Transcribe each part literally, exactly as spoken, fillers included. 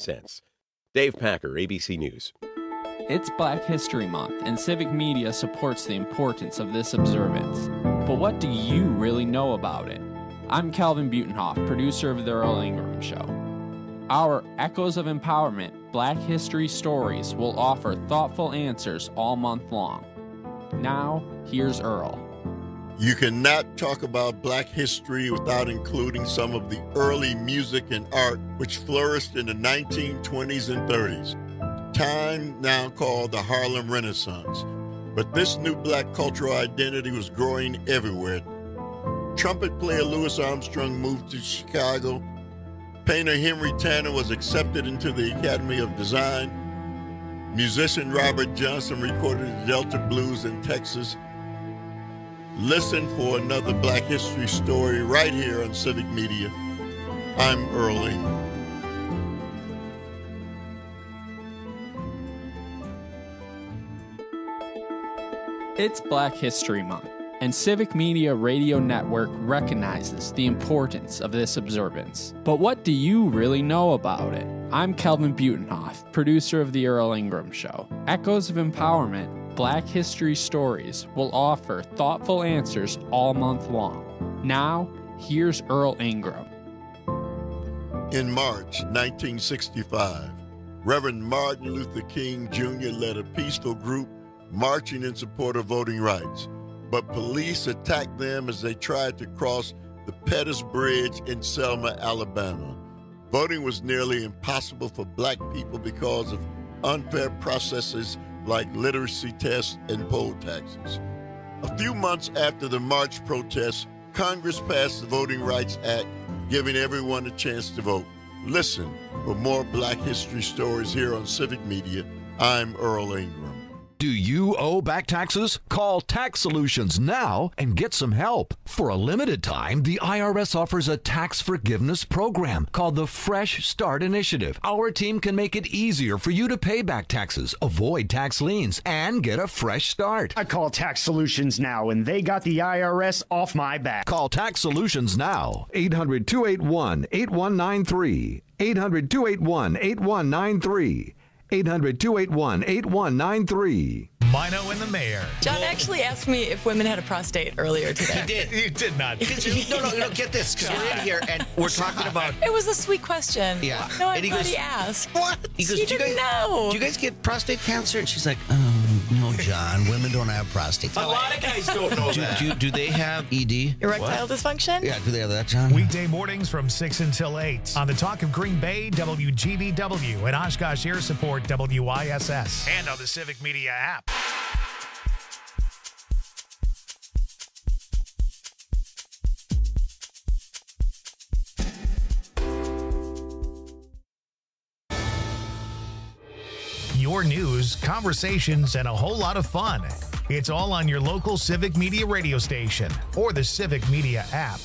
cents. Dave Packer, A B C News. It's Black History Month, and civic media supports the importance of this observance. But what do you really know about it? I'm Calvin Butenhoff, producer of The Earl Ingram Show. Our Echoes of Empowerment Black History Stories will offer thoughtful answers all month long. Now, here's Earl. You cannot talk about Black history without including some of the early music and art which flourished in the nineteen twenties and thirties, time now called the Harlem Renaissance. But this new Black cultural identity was growing everywhere. Trumpet player Louis Armstrong moved to Chicago. Painter Henry Tanner was accepted into the Academy of Design. Musician Robert Johnson recorded the Delta Blues in Texas. Listen for another Black history story right here on Civic Media. I'm Earl Ingram. It's Black History Month, and Civic Media Radio Network recognizes the importance of this observance. But what do you really know about it? I'm Calvin Butenhoff, producer of The Earl Ingram Show. Echoes of Empowerment Black History Stories will offer thoughtful answers all month long. Now, here's Earl Ingram. In March nineteen sixty-five, Reverend Martin Luther King Junior led a peaceful group marching in support of voting rights, but police attacked them as they tried to cross the Pettus Bridge in Selma, Alabama. Voting was nearly impossible for Black people because of unfair processes like literacy tests and poll taxes. A few months after the march protests, Congress passed the Voting Rights Act, giving everyone a chance to vote. Listen for more Black history stories here on Civic Media. I'm Earl Ingram. Do you owe back taxes? Call Tax Solutions now and get some help. For a limited time, the I R S offers a tax forgiveness program called the Fresh Start Initiative. Our team can make it easier for you to pay back taxes, avoid tax liens, and get a fresh start. I call Tax Solutions now, and they got the I R S off my back. Call Tax Solutions now. eight hundred, two eight one, eight one nine three. eight hundred, two eight one, eight one nine three. eight hundred, two eight one, eight one nine three. Mino and the Mayor. John actually asked me if women had a prostate earlier today. He did. You did not. no, no, no, get this, because we're in here and we're talking about... It was a sweet question. Yeah. No, I'm And he glad goes, he asked. What? He goes, He do you didn't guys, know. Do you guys get prostate cancer? And she's like, oh, no, John, women don't have prostates. A lot of guys don't know do, that. Do, do they have E D? Erectile dysfunction? Yeah, do they have that, John? Weekday mornings from six until eight on the Talk of Green Bay, W G B W, and Oshkosh Air Support, W I S S, and on the Civic Media app. Your news, conversations, and a whole lot of fun. It's all on your local Civic Media radio station or the Civic Media app.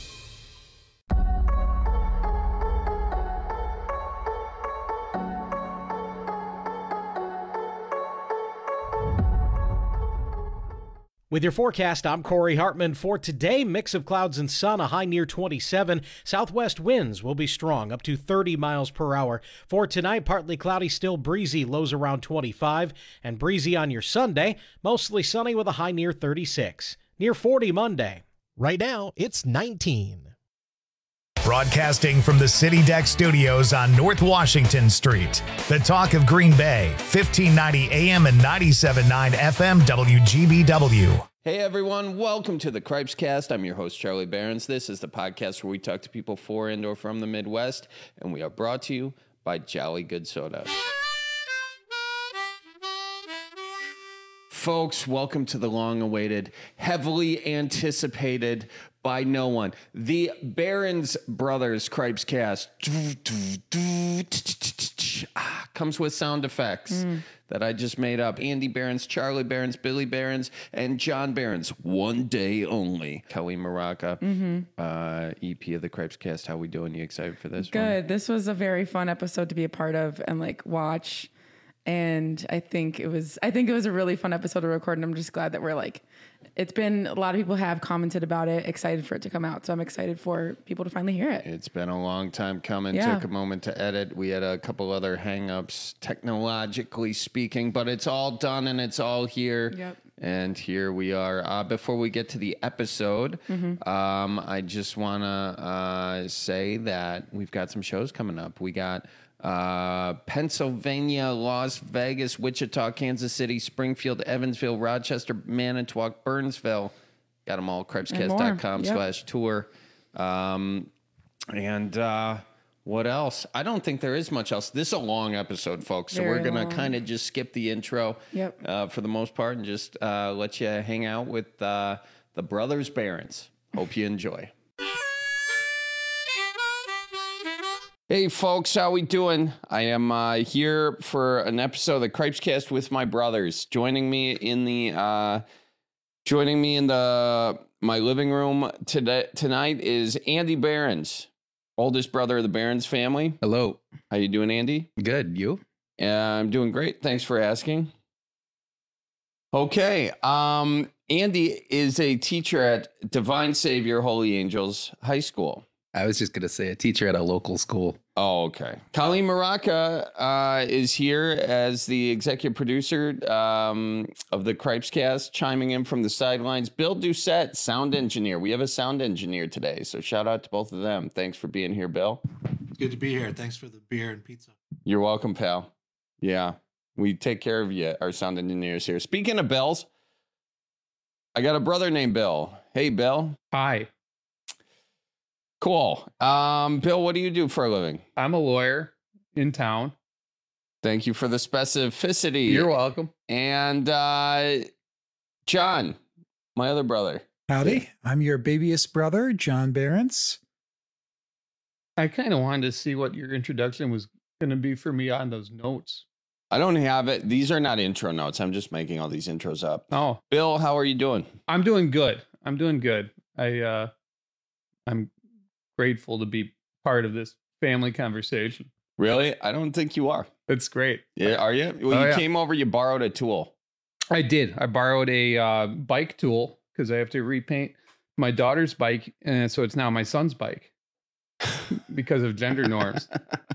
With your forecast, I'm Corey Hartman. For today, mix of clouds and sun, a high near twenty-seven. Southwest winds will be strong, up to thirty miles per hour. For tonight, partly cloudy, still breezy, lows around twenty-five. And breezy on your Sunday, mostly sunny with a high near thirty-six. Near forty Monday. Right now, it's nineteen. Broadcasting from the City Deck Studios on North Washington Street. The Talk of Green Bay, fifteen ninety A M and ninety-seven point nine F M W G B W. Hey everyone, welcome to the Cripes Cast. I'm your host, Charlie Behrens. This is the podcast where we talk to people for and or from the Midwest, and we are brought to you by Jolly Good Soda. Folks, welcome to the long-awaited, heavily anticipated by no one, the Behrens Brothers Cripes Cast. Comes with sound effects mm. that I just made up. Andy Behrens, Charlie Behrens, Billy Behrens, and John Behrens. One day only. Kelly Maraca, mm-hmm. uh, E P of the Cripes Cast. How we doing? You excited for this Good. one? This was a very fun episode to be a part of and like watch. And I think it was, I think it was a really fun episode to record. And I'm just glad that we're like, it's been, a lot of people have commented about it, excited for it to come out. So I'm excited for people to finally hear it. It's been a long time coming. Yeah. Took a moment to edit. We had a couple other hangups, technologically speaking, but it's all done and it's all here. Yep. And here we are. Uh, before we get to the episode, Mhm. um, I just want to uh, say that we've got some shows coming up. We got uh, Pennsylvania, Las Vegas, Wichita, Kansas City, Springfield, Evansville, Rochester, Manitowoc, Burnsville. Got them all, cripescast dot com Yep. slash tour. Um, and uh, what else? I don't think there is much else. This is a long episode, folks. So Very we're going long. to kind of just skip the intro Yep. uh, for the most part and just uh, let you hang out with uh, the Brothers Barons. Hope you enjoy. Hey folks, how we doing? I am uh, here for an episode of the Cripescast with my brothers. Joining me in the uh, joining me in the my living room today tonight is Andy Behrens, oldest brother of the Behrens family. Hello. How you doing, Andy? Good. You? Uh, I'm doing great. Thanks for asking. Okay. Um, Andy is a teacher at Divine Savior Holy Angels High School. I was just going to say a teacher at a local school. Oh, okay. Colleen Maraca uh, is here as the executive producer um, of the Cripescast, chiming in from the sidelines. Bill Doucette, sound engineer. We have a sound engineer today, so shout out to both of them. Thanks for being here, Bill. It's good to be here. Thanks for the beer and pizza. You're welcome, pal. Yeah, we take care of you, our sound engineers here. Speaking of Bills, I got a brother named Bill. Hey, Bill. Hi. Cool. Um, Bill, what do you do for a living? I'm a lawyer in town. Thank you for the specificity. You're welcome. And uh, John, my other brother. Howdy. I'm your babyest brother, John Behrens. I kind of wanted to see what your introduction was going to be for me on those notes. I don't have it. These are not intro notes. I'm just making all these intros up. Oh, Bill, how are you doing? I'm doing good. I'm doing good. I, uh, I'm grateful to be part of this family conversation. Really? I don't think you are. That's great. Yeah, are you? Well, Oh, you yeah. came over, you borrowed a tool. I did. I borrowed a uh, bike tool because I have to repaint my daughter's bike, and so it's now my son's bike because of gender norms.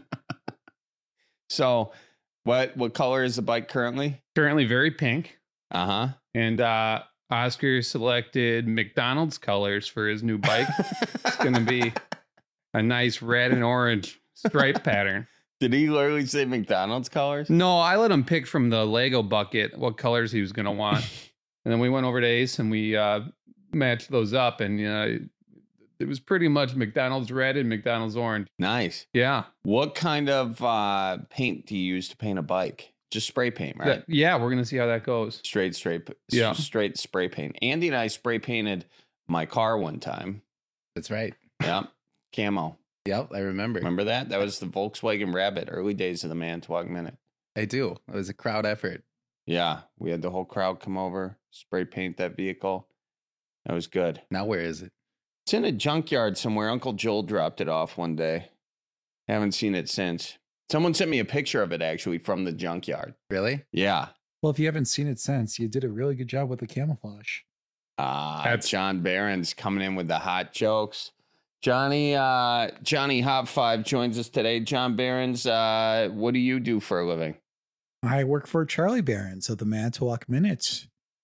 So, what what color is the bike currently? Currently, very pink. Uh huh. And uh, Oscar selected McDonald's colors for his new bike. It's going to be a nice red and orange stripe pattern. Did he literally say McDonald's colors? No, I let him pick from the Lego bucket what colors he was going to want. And then we went over to Ace and we uh, matched those up. And uh, it was pretty much McDonald's red and McDonald's orange. Nice. Yeah. What kind of uh, paint do you use to paint a bike? Just spray paint, right? That- yeah, we're going to see how that goes. Straight, straight, Yeah. straight spray paint. Andy and I spray painted my car one time. That's right. Yeah, camo. Yep, I remember. Remember that? That was the Volkswagen Rabbit, early days of the Manitowoc Minute. I do. It was a crowd effort. Yeah, we had the whole crowd come over, spray paint that vehicle. That was good. Now where is it? It's in a junkyard somewhere. Uncle Joel dropped it off one day. Haven't seen it since. Someone sent me a picture of it actually from the junkyard. Really? Yeah. Well, if you haven't seen it since, you did a really good job with the camouflage. Ah, that's John Behrens coming in with the hot jokes. Johnny, uh, Johnny Hop Five joins us today. John Behrens, uh, what do you do for a living? I work for Charlie Behrens of the Manitowoc Minute.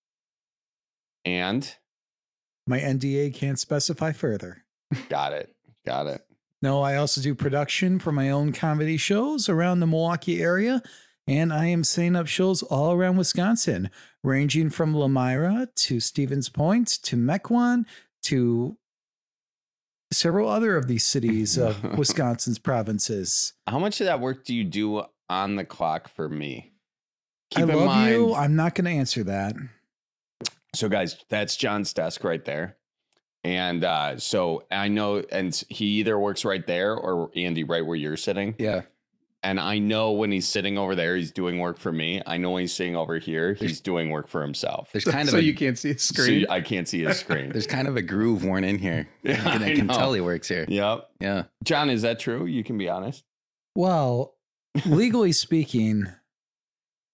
And? My N D A can't specify further. Got it. Got it. No, I also do production for my own comedy shows around the Milwaukee area, and I am setting up shows all around Wisconsin, ranging from Lamira to Stevens Point to Mequon to several other of these cities of Wisconsin's provinces. How much of that work do you do on the clock for me? I Keep in love mind- you. I'm not going to answer that. So, guys, that's John's desk right there. And uh, so I know, and he either works right there or Andy, right where you're sitting. Yeah. And I know when he's sitting over there, he's doing work for me. I know when he's sitting over here, he's doing work for himself. There's kind of so a, you can't see his So screen. you- I can't see his screen. there's kind of a groove worn in here. Yeah, I can, I I can know. tell he works here. Yep. Yeah. John, is that true? You can be honest. Well, legally speaking,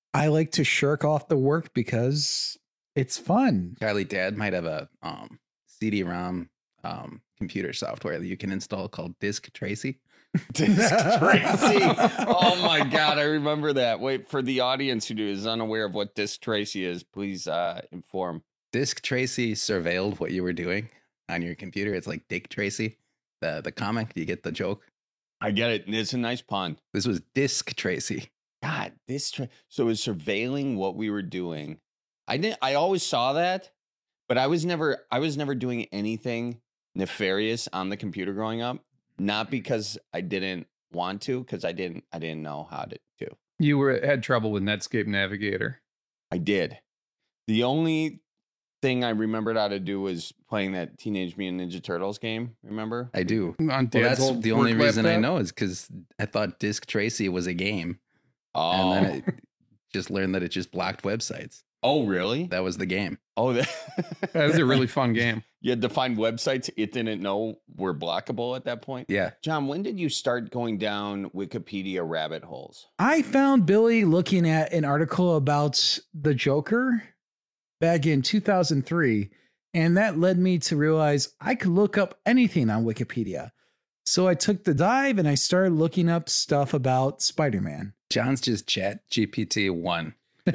I like to shirk off the work because it's fun. Charlie, Dad might have a um, C D ROM um, computer software that you can install called Disk Tracy. Disk Tracy. Oh my God, I remember that. Wait, for the audience who is unaware of what Disk Tracy is, please uh, inform. Disk Tracy surveilled what you were doing on your computer. It's like Dick Tracy, the the comic. Do you get the joke? I get it. It's a nice pun. This was Disk Tracy. God, this tra- so it was surveilling what we were doing. I didn't. I always saw that, but I was never. I was never doing anything nefarious on the computer growing up. Not because I didn't want to, because I didn't. I didn't know how to do. You were had trouble with Netscape Navigator. I did. The only thing I remembered how to do was playing that Teenage Mutant Ninja Turtles game. Remember? I do. On Well, Dad's that's old the only work reason I laptop? know is because I thought Disk Tracy was a game. Oh, And then I just learned that it just blocked websites. oh, really? That was the game. Oh, that, That was a really fun game. You had to find websites it didn't know were blockable at that point. Yeah. John, when did you start going down Wikipedia rabbit holes? I found Billy looking at an article about the Joker back in two thousand three, and that led me to realize I could look up anything on Wikipedia. So I took the dive and I started looking up stuff about Spider-Man. John's just Chat G P T one.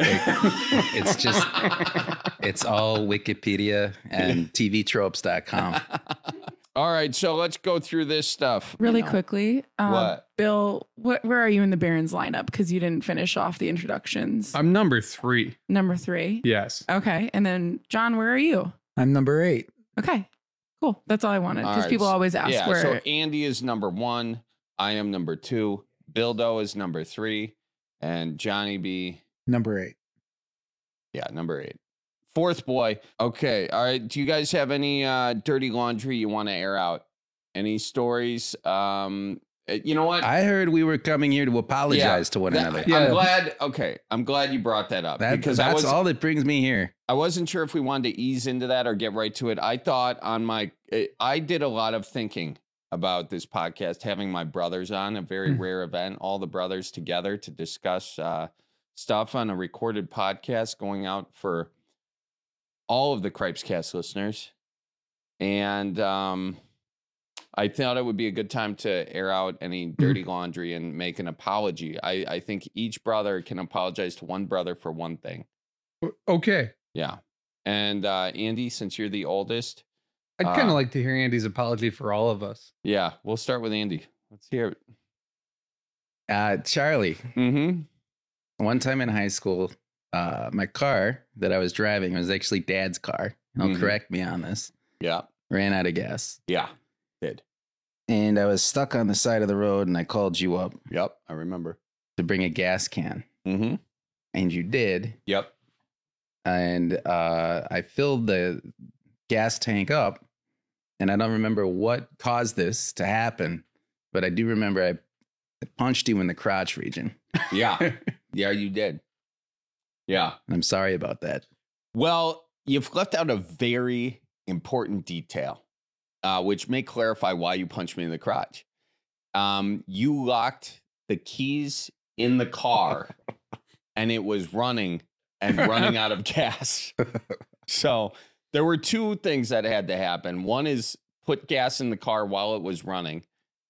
It's just, it's all Wikipedia and T V tropes dot com. All right, so let's go through this stuff. Really you know. quickly, um, What? Bill, what, where are you in the Barons lineup? Because you didn't finish off the introductions. I'm number three. Number three. Yes. Okay. And then, John, where are you? I'm number eight. Okay. Cool. That's all I wanted. All Because right, people so- always ask yeah, where. So Andy is number one. I am number two. Bildo is number three. And Johnny B. Number eight. Yeah, number eight. Fourth boy. Okay. All right. Do you guys have any uh, dirty laundry you want to air out? Any stories? Um, uh, you know what? I heard we were coming here to apologize Yeah, to one that- another. I'm glad. Okay. I'm glad you brought that up. That, because I that's was, all that brings me here. I wasn't sure if we wanted to ease into that or get right to it. I thought on my, I did a lot of thinking about this podcast, having my brothers on, a very Hmm. rare event, all the brothers together to discuss uh, stuff on a recorded podcast going out for all of the Cripescast listeners. And um, I thought it would be a good time to air out any dirty laundry and make an apology. I, I think each brother can apologize to one brother for one thing. Okay. Yeah. And uh, Andy, since you're the oldest, I'd kind of uh, like to hear Andy's apology for all of us. yeah, we'll start with Andy. Let's hear it. Uh, Charlie, Mm-hmm. one time in high school, uh, my car that I was driving was actually Dad's car. He'll Mhm. correct me on this. Yeah. Ran out of gas. Yeah. Did. And I was stuck on the side of the road, and I called you up Yep. I remember. to bring a gas can. Mm-hmm. And you did. Yep. And uh, I filled the gas tank up, and I don't remember what caused this to happen, but I do remember I punched you in the crotch region. Yeah. Yeah, you did. Yeah. I'm sorry about that. Well, you've left out a very important detail, uh, which may clarify why you punched me in the crotch. Um, you locked the keys in the car, and it was running and running out of gas. So there were two things that had to happen. One is put gas in the car while it was running,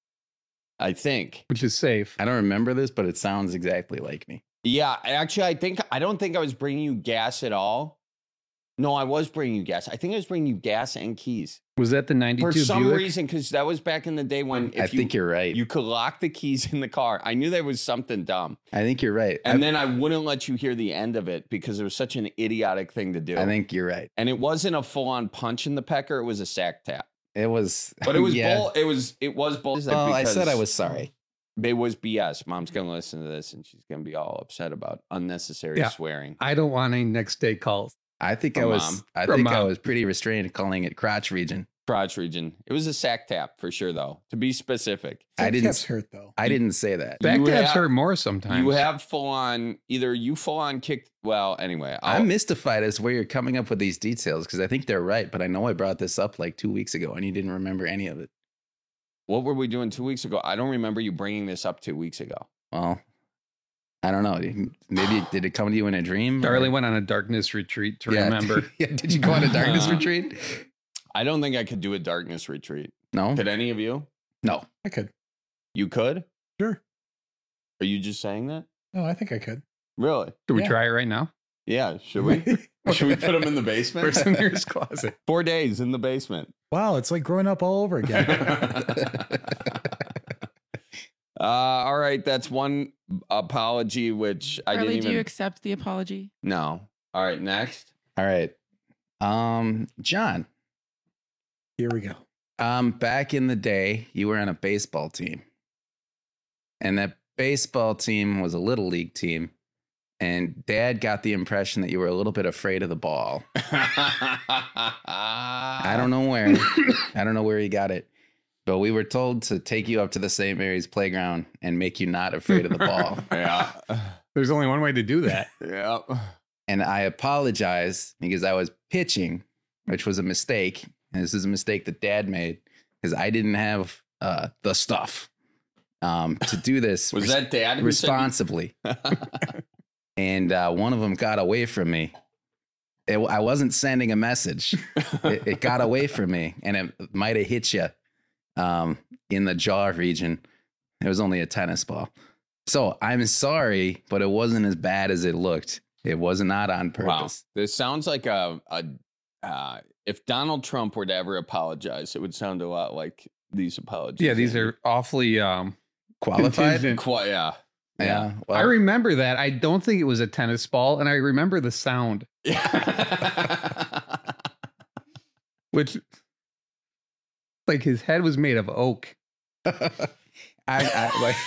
I think. Which is safe. I don't remember this, but it sounds exactly like me. Yeah, actually, I think I don't think I was bringing you gas at all. No, I was bringing you gas. I think I was bringing you gas and keys Was that the ninety-two for some Buick? reason, because that was back in the day when if I you, think you're right. you could lock the keys in the car. I knew there was something dumb, I think you're right. and I, then I wouldn't let you hear the end of it because it was such an idiotic thing to do. I think you're right. and it wasn't a full-on punch in the pecker; it was a sack tap. It was, But it was yeah. bull. It was it was bullshit. Well, I said I because was sorry. It was B S. Mom's gonna listen to this, and she's gonna be all upset about unnecessary Yeah. swearing. I don't want any next day calls. I think I From was. Mom. I From think I Mom. was pretty restrained calling it crotch region. Crotch region. It was a sack tap for sure, though. To be specific, I That didn't. taps hurt though. I didn't say that. Back You tabs have- hurt more sometimes. you have full on. Either you full on kicked. Well, anyway, I'll, I'm mystified as to where you're coming up with these details because I think they're right, but I know I brought this up like two weeks ago and you didn't remember any of it. what were we doing two weeks ago? I don't remember you bringing this up two weeks ago. Well, I don't know. Maybe did it come to you in a dream? Charlie or? went on a darkness retreat to Yeah. remember. Yeah, did you go on a darkness Uh, retreat? I don't think I could do a darkness retreat. No. Could any of you? No. I could. You could? Sure. Are you just saying that? No, I think I could. Really? Should we Yeah. try it right now? Yeah. Should we? Should we put them in the basement? First in his closet. Four days in the basement. Wow, it's like growing up all over again. Uh, all right, that's one apology, which I Charlie, didn't do even. you accept the apology? No. All right, next. All right. Um, John. Here we go. Um, back in the day, you were on a baseball team. And that baseball team was a little league team. And Dad got the impression that you were a little bit afraid of the ball. I don't know where. I don't know where he got it. But we were told to take you up to the Saint Mary's playground and make you not afraid of the ball. Yeah. There's only one way to do that. Yeah. And I apologize because I was pitching, which was a mistake. And this is a mistake that Dad made because I didn't have uh, the stuff um, to do this. Was that Dad who said you- responsibly? And uh, one of them got away from me. It, I wasn't sending a message. It, it got away from me, and it might have hit you um, in the jaw region. It was only a tennis ball. So I'm sorry, but it wasn't as bad as it looked. It was not on Wow. purpose. This sounds like a, a uh, if Donald Trump were to ever apologize, it would sound a lot like these apologies. Yeah, these are awfully um, Qualified? contingent. Qu- yeah. Yeah. Well, I remember that. I don't think it was a tennis ball, and I remember the sound. Which, like, his head was made of oak. I, I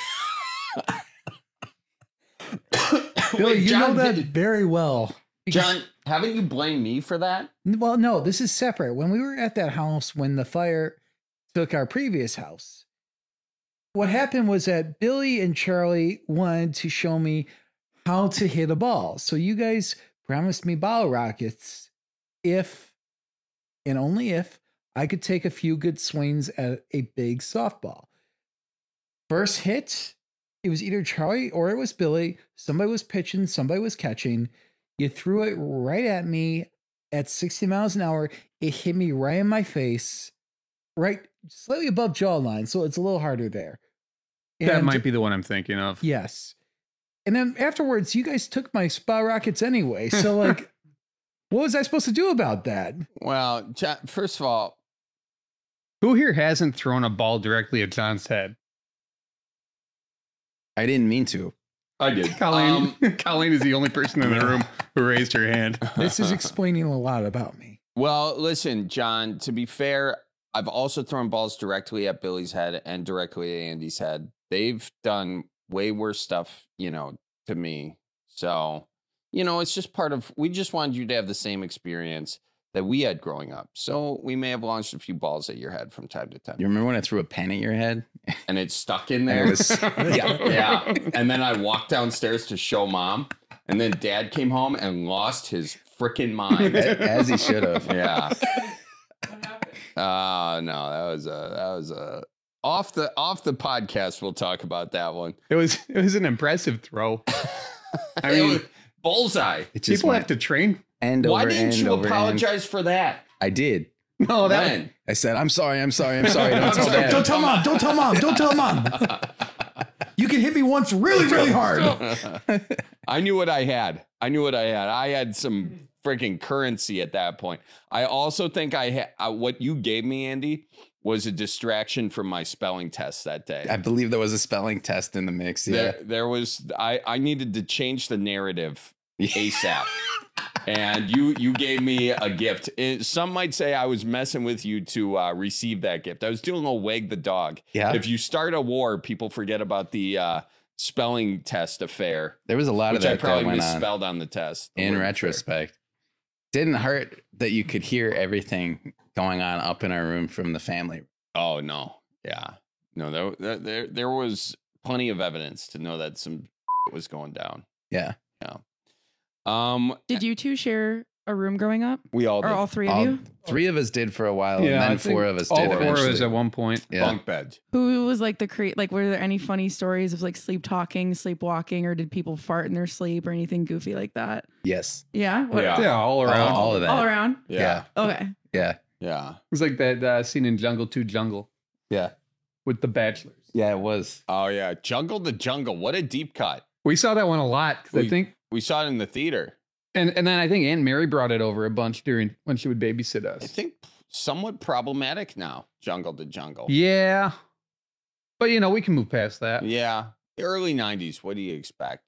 like. Billy, Wait, you John, know that did- very well. Because- John, haven't you blamed me for that? Well, no, this is separate. When we were at that house, when the fire took our previous house, what happened was that Billy and Charlie wanted to show me how to hit a ball. So you guys promised me bottle rockets if, and only if, I could take a few good swings at a big softball. First hit, it was either Charlie or it was Billy. Somebody was pitching, somebody was catching. You threw it right at me at sixty miles an hour. It hit me right in my face, right slightly above jawline. So it's a little harder there. That And- might be the one I'm thinking of. Yes. And then afterwards, you guys took my spa rockets anyway. So, like, what was I supposed to do about that? Well, John, first of all, Who here hasn't thrown a ball directly at John's head? I didn't mean to. I did. Colleen, Um, Colleen is the only person in the room who raised her hand. This is explaining a lot about me. Well, listen, John, to be fair, I've also thrown balls directly at Billy's head and directly at Andy's head. They've done way worse stuff, you know, to me. So, you know, it's just part of, we just wanted you to have the same experience that we had growing up. So we may have launched a few balls at your head from time to time. You remember when I threw a pen at your head? And it's stuck in And there. it was- yeah. Yeah. And then I walked downstairs to show mom. And then dad came home and lost his freaking mind. As he should have. Yeah. Uh no, that was a that was a off the off the podcast. We'll talk about that one. It was it was an impressive throw. I It mean, was bullseye. It just people went have to train. end Why over didn't end you over end. apologize for that? I did. No, that When? I said, I'm sorry, I'm sorry, I'm sorry. Don't tell Dad. Don't tell mom. Don't tell mom. Don't tell mom. You can hit me once really, really hard. I knew what I had. I knew what I had. I had some freaking currency at that point. I also think I had uh, what you gave me, Andy, was a distraction from my spelling test that day. I believe there was a spelling test in the mix. Yeah. There, there was. I, I needed to change the narrative ASAP, and you you gave me a gift. It, some might say I was messing with you to uh, receive that gift. I was doing a wag the dog. Yeah. If you start a war, people forget about the uh, spelling test affair. There was a lot Which of I that probably that went on. misspelled on the test. the In word retrospect. Didn't hurt that you could hear everything going on up in our room from the family. Oh no, yeah, no, there, there, there, there was plenty of evidence to know that some was going down. Yeah. Yeah. Um. Did you two share a room growing up? We all Or did. all three of All- you? Three of us did for a while, Yeah, and I then think four of us all did. four of us eventually. at one point. Yeah. Bunk beds. Who was like the create? Like, were there any funny stories of like sleep talking, sleepwalking, or did people fart in their sleep or anything goofy like that? Yes. Yeah. What- Yeah, yeah, all around. All, all of that. All around. Yeah. Okay. Yeah. Yeah. It was like that uh, scene in Jungle two Jungle Yeah. with the bachelors. Yeah, it was. Oh yeah, Jungle to Jungle. What a deep cut. We saw that one a lot because We- I think, We saw it in the theater. and and then I think Aunt Mary brought it over a bunch during when she would babysit I us. think somewhat problematic now. Jungle to Jungle. Yeah, but you know we can move past that. Yeah. The early nineties. What do you expect?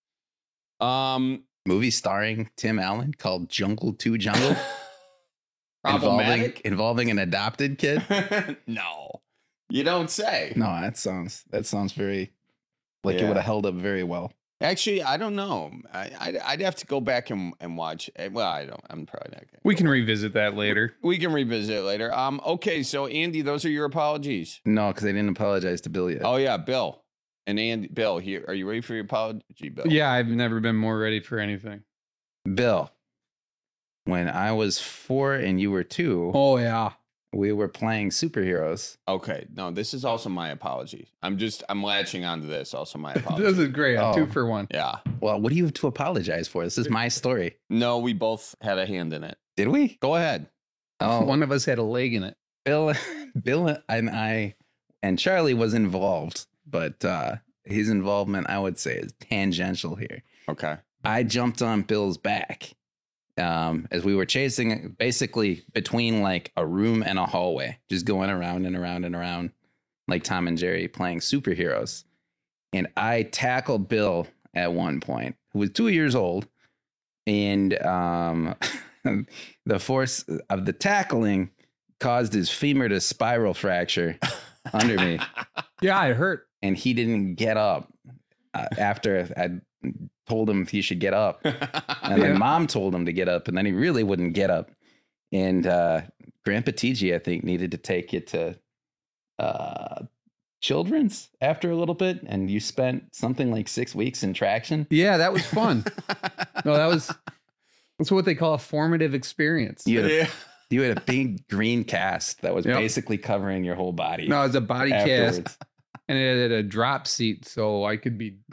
Um, Movie starring Tim Allen called Jungle two Jungle. involving, problematic. involving an adopted kid. No, you don't say. No, that sounds that sounds very like it Yeah. would have held up very well. Actually, I don't know. I, I'd, I'd have to go back and, and watch. eh, Well, I don't. I'm probably not going. We can revisit that later. We can revisit it later. Um. Okay. So, Andy, those are your apologies. No, because I didn't apologize to Bill yet. Oh yeah, Bill and Andy. Bill, here. Are you ready for your apology, Bill? Yeah, I've never been more ready for anything. Bill, when I was four and you were two, Oh yeah, we were playing superheroes. Okay. No, this is also my apology. I'm just. I'm latching onto this. Also, my apology. this is great. I'm Oh. two for one. Yeah. Well, what do you have to apologize for? This is my story. No, we both had a hand in it. Did we? Go ahead. Oh, One of us had a leg in it. Bill, Bill, and I, and Charlie was involved, but uh, his involvement, I would say, is tangential here. Okay. I jumped on Bill's back um, as we were chasing, basically between like a room and a hallway, just going around and around and around, like Tom and Jerry playing superheroes. And I tackled Bill at one point, who was two years old, and um, the force of the tackling caused his femur to spiral fracture under me, Yeah, it hurt. and he didn't get up uh, after I told him he should get up. And then Yeah. Mom told him to get up, and then he really wouldn't get up. And uh, Grandpa T G, I think, needed to take it to uh, Children's after a little bit, and you spent something like six weeks in traction. Yeah, that was fun. No, that was that's what they call a formative experience. You had a, Yeah. you had a big green cast that was Yep. basically covering your whole body. No, it was a body cast, afterwards. and it had a drop seat, so I could be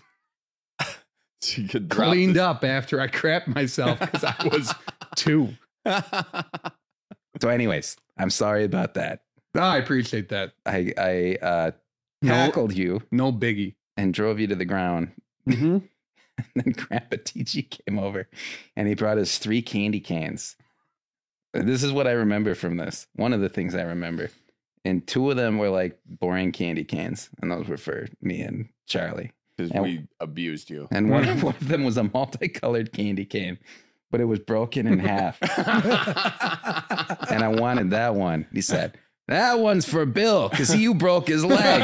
You could drop cleaned this- up after I crapped myself because I was two. So, anyways, I'm sorry about that. No, I appreciate that. I I uh, No- tackled you No biggie. and drove you to the ground. Mm-hmm. And then Grandpa T G came over and he brought us three candy cans. This is what I remember from this. One of the things I remember. And two of them were like boring candy cans. And those were for me and Charlie. Because And- we abused you. And one of, one of them was a multicolored candy cane, but it was broken in half. And I wanted that one. He said, that one's for Bill because you broke his leg.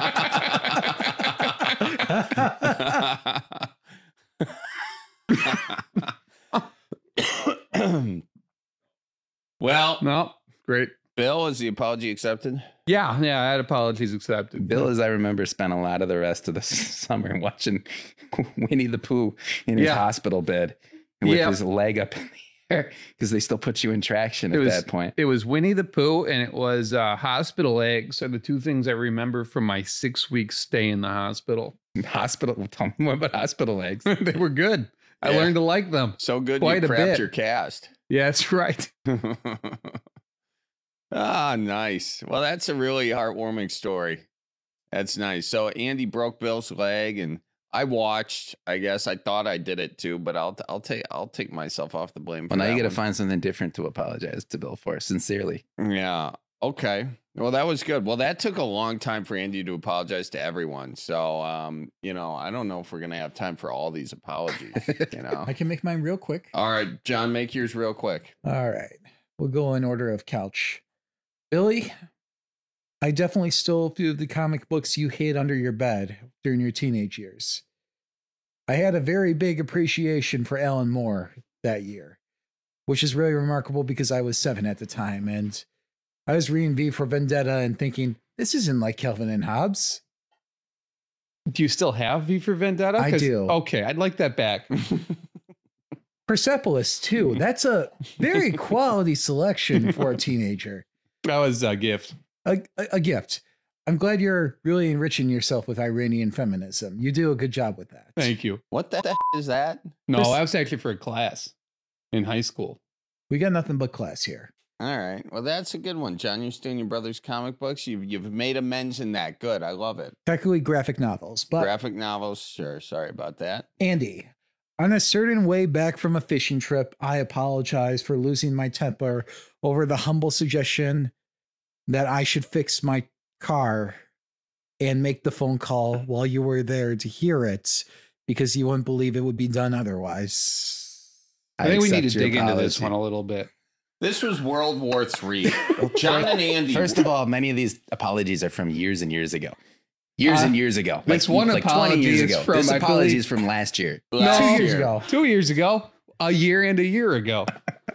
Well, No, great. Bill, is the apology accepted? Yeah, yeah, I had apologies accepted. Bill, as I remember, spent a lot of the rest of the summer watching Winnie the Pooh in his Yeah. hospital bed with Yep. his leg up in the air because they still put you in traction It at was- that point. It was Winnie the Pooh and it was uh, hospital eggs are the two things I remember from my six week stay in the hospital. Hospital, tell me more about hospital eggs. They were good. I Yeah. learned to like them. So good Quite you a crapped bit. your cast. Yeah, that's right. Ah, nice. Well, that's a really heartwarming story. That's nice. So Andy broke Bill's leg, and I watched. I guess I thought I did it too, but I'll I'll take I'll take myself off the blame. For Well, now you that got to one. find something different to apologize to Bill for, sincerely. Yeah. Okay. Well, that was good. Well, that took a long time for Andy to apologize to everyone. So, um, you know, I don't know if we're gonna have time for all these apologies. You know. I can make mine real quick. All right, John, make yours real quick. All right. We'll go in order of couch. Billy, I definitely stole a few of the comic books you hid under your bed during your teenage years. I had a very big appreciation for Alan Moore that year, which is really remarkable because I was seven at the time. And I was reading V for Vendetta and thinking, this isn't like Calvin and Hobbes. Do you still have V for Vendetta? I 'Cause- do. Okay, I'd like that back. Persepolis too. That's a very quality selection for a teenager. That was a gift. A, a, a gift. I'm glad you're really enriching yourself with Iranian feminism. You do a good job with that. Thank you. What the heck is that? No, This- that was actually for a class in high school. We got nothing but class here. All right. Well, that's a good one, John. You're still in your brother's comic books. You've you've made amends in that. Good. I love it. Technically graphic novels, but Graphic novels. Sure. Sorry about that. Andy, on a certain way back from a fishing trip, I apologize for losing my temper over the humble suggestion that I should fix my car and make the phone call while you were there to hear it because you wouldn't believe it would be done otherwise. I, think we need to accept your dig into this apology. one a little bit. This was World War Three. John and Andy. First of all, many of these apologies are from years and years ago. Years Uh, and years ago. this like, one like apology twenty years is ago. from, This I apology believe- is from last year. Last Two years year. ago. Two years ago, a year and a year ago.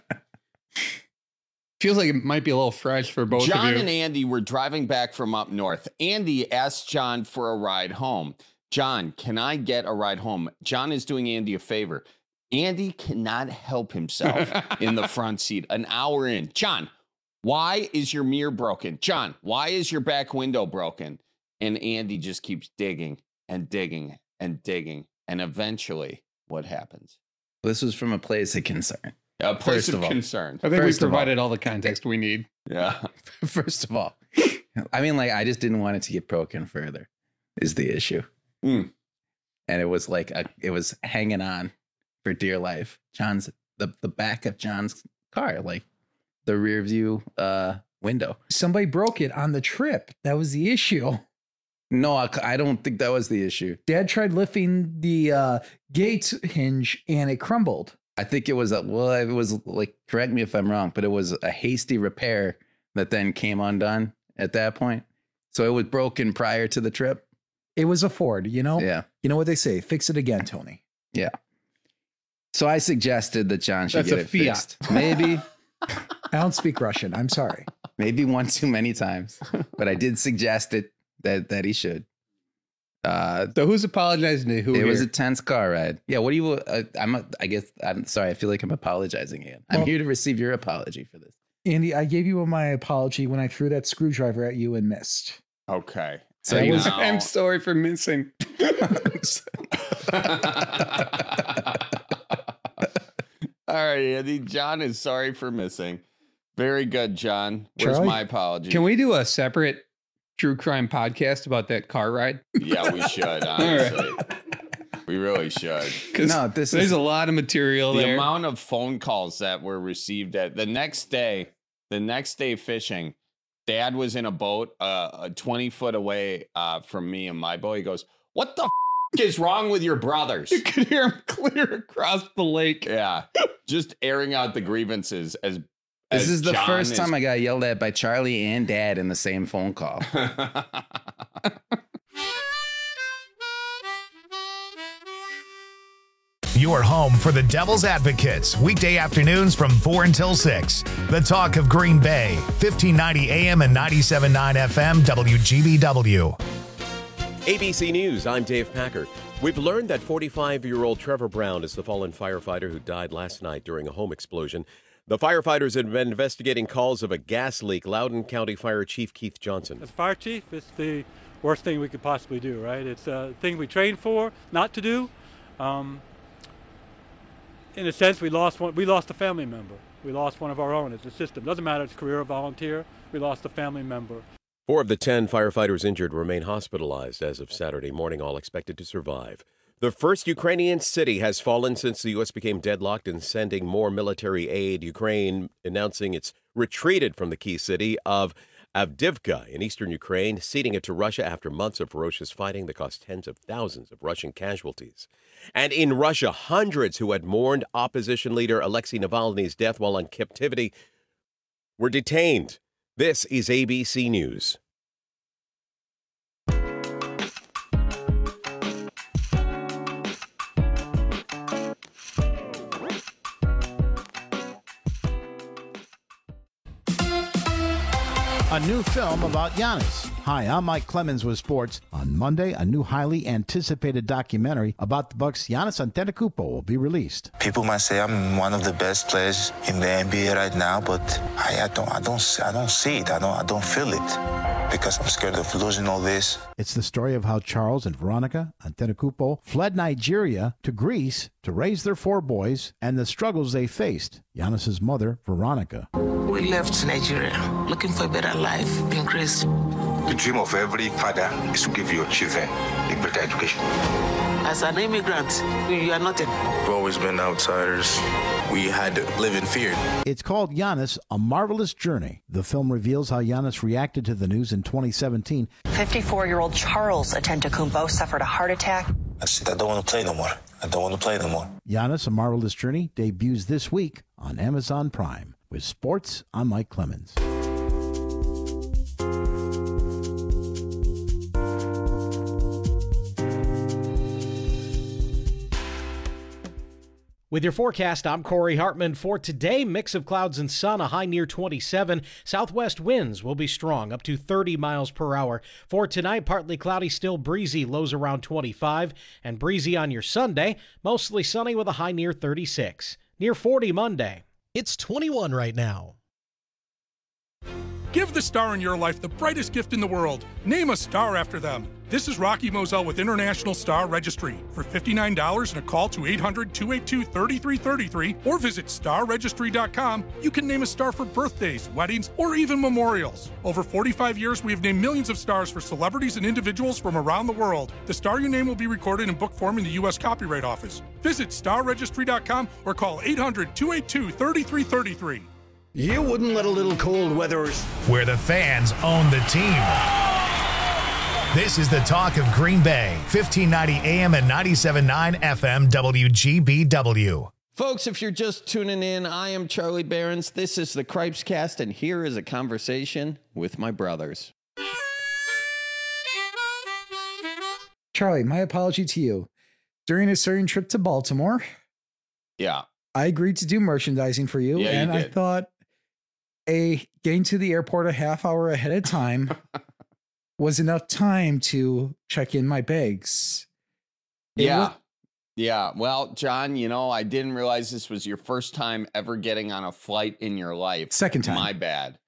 Feels like it might be a little fresh for both John of you. and Andy were driving back from up north. Andy asked John for a ride home. John, can I get a ride home? John is doing Andy a favor. Andy cannot help himself in the front seat an hour in. John, why is your mirror broken? John, why is your back window broken? And Andy just keeps digging and digging and digging. And eventually, what happens? This was from a place of concern. A place First of of all. concern. I think First we of all- provided all the context we need. Yeah. First of all, I mean, like, I just didn't want it to get broken further, is the issue. Mm. And it was like, a, it was hanging on for dear life. John's, the, the back of John's car, like the rear view uh, window. Somebody broke it on the trip. That was the issue. No, I, I don't think that was the issue. Dad tried lifting the uh, gate hinge and it crumbled. I think it was a, well, it was like, correct me if I'm wrong, but it was a hasty repair that then came undone at that point. So it was broken prior to the trip. It was a Ford, you know? Yeah. You know what they say? Fix it again, Tony. Yeah. So I suggested that John should That's get a it Fiat. fixed. Maybe, I don't speak Russian. I'm sorry. maybe one too many times, but I did suggest it that, that he should. Uh, So who's apologizing to who it here? was a tense car ride. Yeah. What do you, uh, I'm, a, I guess, I'm sorry. I feel like I'm apologizing again. I'm Well- here to receive your apology for this. Andy, I gave you my apology when I threw that screwdriver at you and missed. Okay. So And you- now- I'm sorry for missing. All right, Andy. John is sorry for missing. Very good, John. Where's Charlie? my apology? Can we do a separate true crime podcast about that car ride? Yeah, we should, honestly. We really should. Because No, this there's is- a lot of material The there. amount of phone calls that were received at the next day, the next day fishing, Dad was in a boat uh, twenty foot away uh, from me and my boat. He goes, "What the f- is wrong with your brothers?" You could hear him clear across the lake. Yeah, just airing out the grievances as. This as is the John first is- time I got yelled at by Charlie and Dad in the same phone call. Your home for the Devil's Advocates, weekday afternoons from four until six. The talk of Green Bay, fifteen ninety A M and ninety-seven point nine F M, W G B W. A B C News, I'm Dave Packer. We've learned that forty-five-year-old Trevor Brown is the fallen firefighter who died last night during a home explosion. The firefighters had been investigating calls of a gas leak. Loudoun County Fire Chief Keith Johnson. As fire chief, it's the worst thing we could possibly do, right? It's a thing we trained for not to do. Um, in a sense, we lost one. We lost a family member. We lost one of our own. It's a system. Doesn't matter. It's career or volunteer. We lost a family member. Four of the ten firefighters injured remain hospitalized as of Saturday morning, all expected to survive. The first Ukrainian city has fallen since the U S became deadlocked in sending more military aid. Ukraine announcing it's retreated from the key city of Avdiivka in eastern Ukraine, ceding it to Russia after months of ferocious fighting that cost tens of thousands of Russian casualties. And in Russia, hundreds who had mourned opposition leader Alexei Navalny's death while in captivity were detained. This is A B C News. A new film about Giannis, Hi, I'm Mike Clemens with sports. On Monday, a new highly anticipated documentary about the Bucks' Giannis Antetokounmpo will be released. People might say I'm one of the best players in the N B A right now, but I, I don't, I don't, I don't see it. I don't, I don't feel it because I'm scared of losing all this. It's the story of how Charles and Veronica Antetokounmpo fled Nigeria to Greece to raise their four boys and the struggles they faced. Giannis's mother, Veronica. We left Nigeria looking for a better life in Greece. The dream of every father is to give your children a better education. As an immigrant, you are nothing. We've always been outsiders. We had to live in fear. It's called Giannis, A Marvelous Journey. The film reveals how Giannis reacted to the news in twenty seventeen. fifty-four-year-old Charles Antetokounmpo suffered a heart attack. I said, I don't want to play no more. I don't want to play no more. Giannis, A Marvelous Journey debuts this week on Amazon Prime. With sports, I'm Mike Clemens. With your forecast, I'm Corey Hartman. For today, mix of clouds and sun, a high near twenty-seven. Southwest winds will be strong, up to thirty miles per hour. For tonight, partly cloudy, still breezy, lows around twenty-five. And breezy on your Sunday, mostly sunny with a high near thirty-six. Near forty Monday. It's twenty-one right now. Give the star in your life the brightest gift in the world. Name a star after them. This is Rocky Moselle with International Star Registry. For fifty-nine dollars and a call to eight hundred, two eight two, three three three three or visit star registry dot com, you can name a star for birthdays, weddings, or even memorials. Over forty-five years, we have named millions of stars for celebrities and individuals from around the world. The star you name will be recorded in book form in the U S Copyright Office. Visit star registry dot com or call eight hundred, two eight two, three three three three. You wouldn't let a little cold weather... Where the fans own the team. This is the talk of Green Bay, fifteen ninety A M and ninety-seven point nine F M W G B W. Folks, if you're just tuning in, I am Charlie Behrens. This is the Cripes Cast, and here is a conversation with my brothers. Charlie, my apology to you. During a certain trip to Baltimore, yeah, I agreed to do merchandising for you, yeah, and you I did. thought a getting to the airport a half hour ahead of time was enough time to check in my bags. It Yeah. wa- Yeah. Well, John, you know, I didn't realize this was your first time ever getting on a flight in your life. Second time. My bad.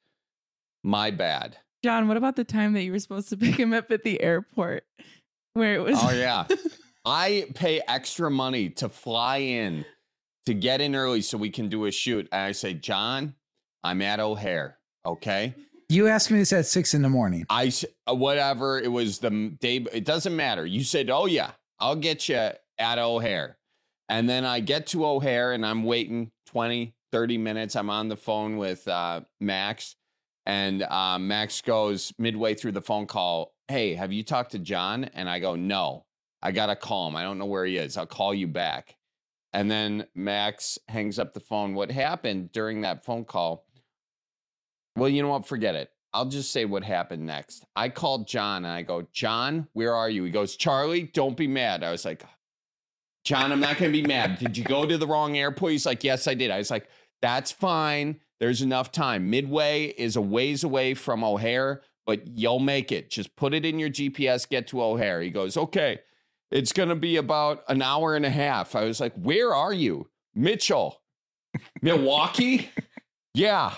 My bad. John, what about the time that you were supposed to pick him up at the airport where it was? Oh, yeah. I pay extra money to fly in to get in early so we can do a shoot. And I say, John, I'm at O'Hare. Okay. You asked me this at six in the morning. I, s- uh, whatever. It was the day. It doesn't matter. You said, oh, yeah, I'll get you at O'Hare. And then I get to O'Hare and I'm waiting twenty, thirty minutes. I'm on the phone with uh, Max. And uh, Max goes midway through the phone call, hey, have you talked to John? And I go, no, I got to call him. I don't know where he is. I'll call you back. And then Max hangs up the phone. What happened during that phone call? Well, you know what? Forget it. I'll just say what happened next. I called John and I go, John, where are you? He goes, Charlie, don't be mad. I was like, John, I'm not going to be mad. Did you go to the wrong airport? He's like, yes, I did. I was like, that's fine. There's enough time. Midway is a ways away from O'Hare, but you'll make it. Just put it in your G P S, get to O'Hare. He goes, okay, it's going to be about an hour and a half. I was like, where are you? Mitchell, Milwaukee? Yeah.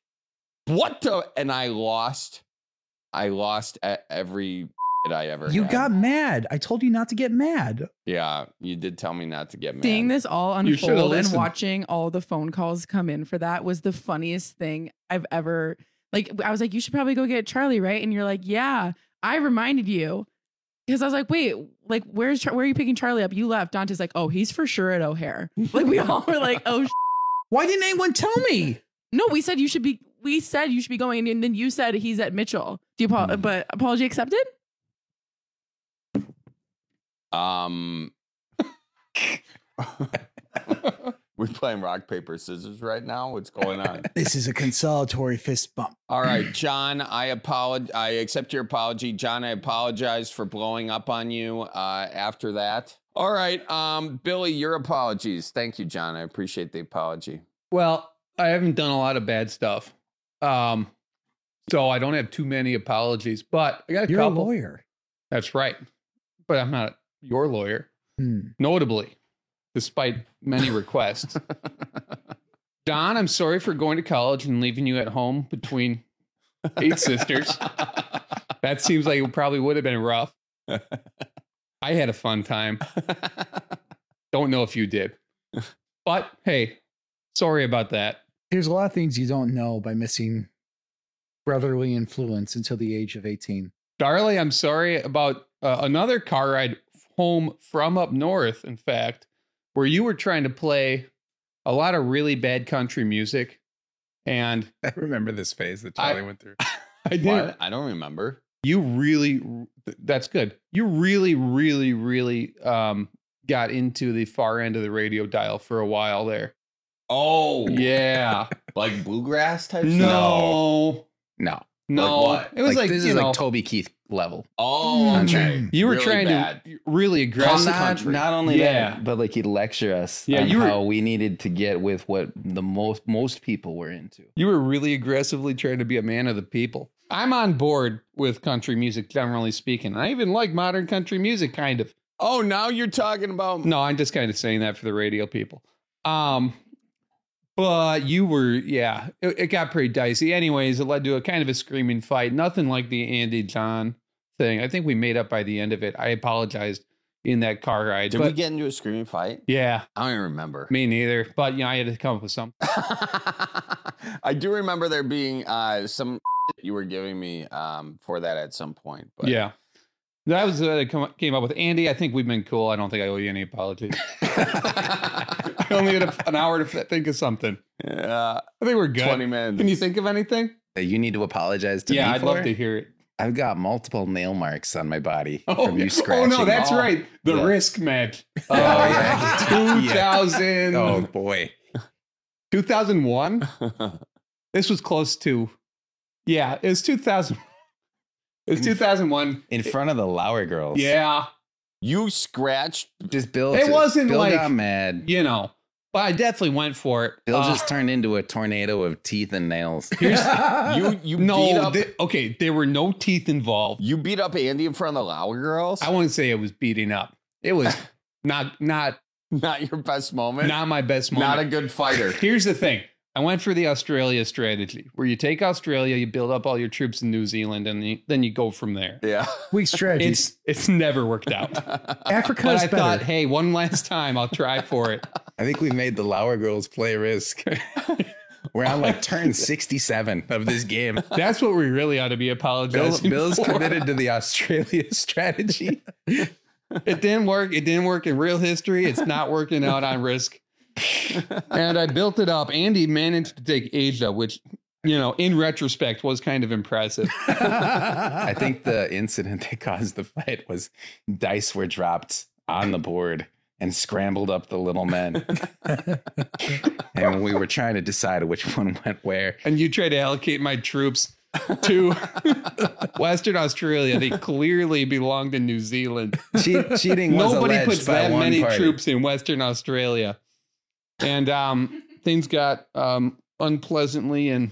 What the? And I lost. I lost e- every that I ever You had. got mad. I told you not to get mad. Yeah, you did tell me not to get mad. Seeing this all You should've unfold and listened. watching all the phone calls come in for that was the funniest thing I've ever, like, I was like, you should probably go get Charlie, right? And you're like, yeah, I reminded you. Because I was like, wait, like, where's Char- where are you picking Charlie up? You left. Dante's like, oh, he's for sure at O'Hare. Like, we all were like, oh, sh-. Why didn't anyone tell me? No, we said you should be, we said you should be going, and then you said he's at Mitchell. Do you, apo- but apology accepted? Um, we're playing rock, paper, scissors right now. What's going on? This is a consolatory fist bump. All right, John, I apologize. I accept your apology. John, I apologize for blowing up on you uh, after that. All right, um, Billy, your apologies. Thank you, John. I appreciate the apology. Well, I haven't done a lot of bad stuff. Um, So I don't have too many apologies, but I got a You're couple. a lawyer. That's right. But I'm not your lawyer. Hmm. Notably, despite many requests. Don, I'm sorry for going to college and leaving you at home between eight sisters. That seems like it probably would have been rough. I had a fun time. Don't know if you did. But hey, sorry about that. There's a lot of things you don't know by missing brotherly influence until the age of eighteen. Darley, I'm sorry about uh, another car ride home from up north, in fact, where you were trying to play a lot of really bad country music. And I remember this phase that Charlie I, went through. I did. What? I don't remember. You really, that's good. You really, really, really um, got into the far end of the radio dial for a while there. Oh, yeah. Like bluegrass type No. No. No. Like what? It was like, like, this you is know, like Toby Keith level. Oh, okay. You were really trying bad. to really aggressive. Well, not, country. not only yeah. that, but like he'd lecture us Yeah, on you were- how we needed to get with what the most most people were into. You were really aggressively trying to be a man of the people. I'm on board with country music, generally speaking. I even like modern country music, kind of. Oh, now you're talking about... No, I'm just kind of saying that for the radio people. Um, but you were, yeah, it, it got pretty dicey. Anyways, it led to a kind of a screaming fight. Nothing like the Andy John thing. I think we made up by the end of it. I apologized in that car ride. Did but, we get into a screaming fight? Yeah. I don't even remember. Me neither. But, you know, I had to come up with something. I do remember there being uh, some you were giving me um, for that at some point. But. Yeah. That was what I come, came up with. Andy, I think we've been cool. I don't think I owe you any apologies. I only had a, an hour to think of something. Yeah. I think we're good. twenty minutes. Can you think of anything? That you need to apologize to yeah, me I'd for? love to hear it. I've got multiple nail marks on my body Oh, from you oh scratching. no, that's Oh. right. The Yeah. risk match. Oh, yeah. two thousand. Oh, boy. two thousand one? This was close to, yeah, it was two thousand. It was two thousand one. In front of the Lauer girls. Yeah. You scratched. Just Bill. It wasn't Bill like, got mad. you know, but I definitely went for it. Bill Uh, just turned into a tornado of teeth and nails. Here's, You you no, beat up. th- okay, there were no teeth involved. You beat up Andy in front of the Lauer girls. I wouldn't say it was beating up. It was not, not, Not your best moment. not my best moment. Not a good fighter. Here's the thing. I went for the Australia strategy, where you take Australia, you build up all your troops in New Zealand, and you, then you go from there. Yeah. Weak strategy. It's it's never worked out. Africa But is I better. thought, hey, one last time, I'll try for it. I think we made the Lauer girls play Risk. We're on like turn sixty-seven of this game. That's what we really ought to be Bill, apologizing Bill's for. committed to the Australia strategy. It didn't work. It didn't work in real history. It's not working out on Risk. And I built it up. Andy managed to take Asia, which, you know, in retrospect was kind of impressive. I think the incident that caused the fight was dice were dropped on the board and scrambled up the little men. And we were trying to decide which one went where. And you tried to allocate my troops to Western Australia. They clearly belonged in New Zealand. Che- cheating was Nobody alleged puts by that one many party. troops in Western Australia. And um, things got um, unpleasantly and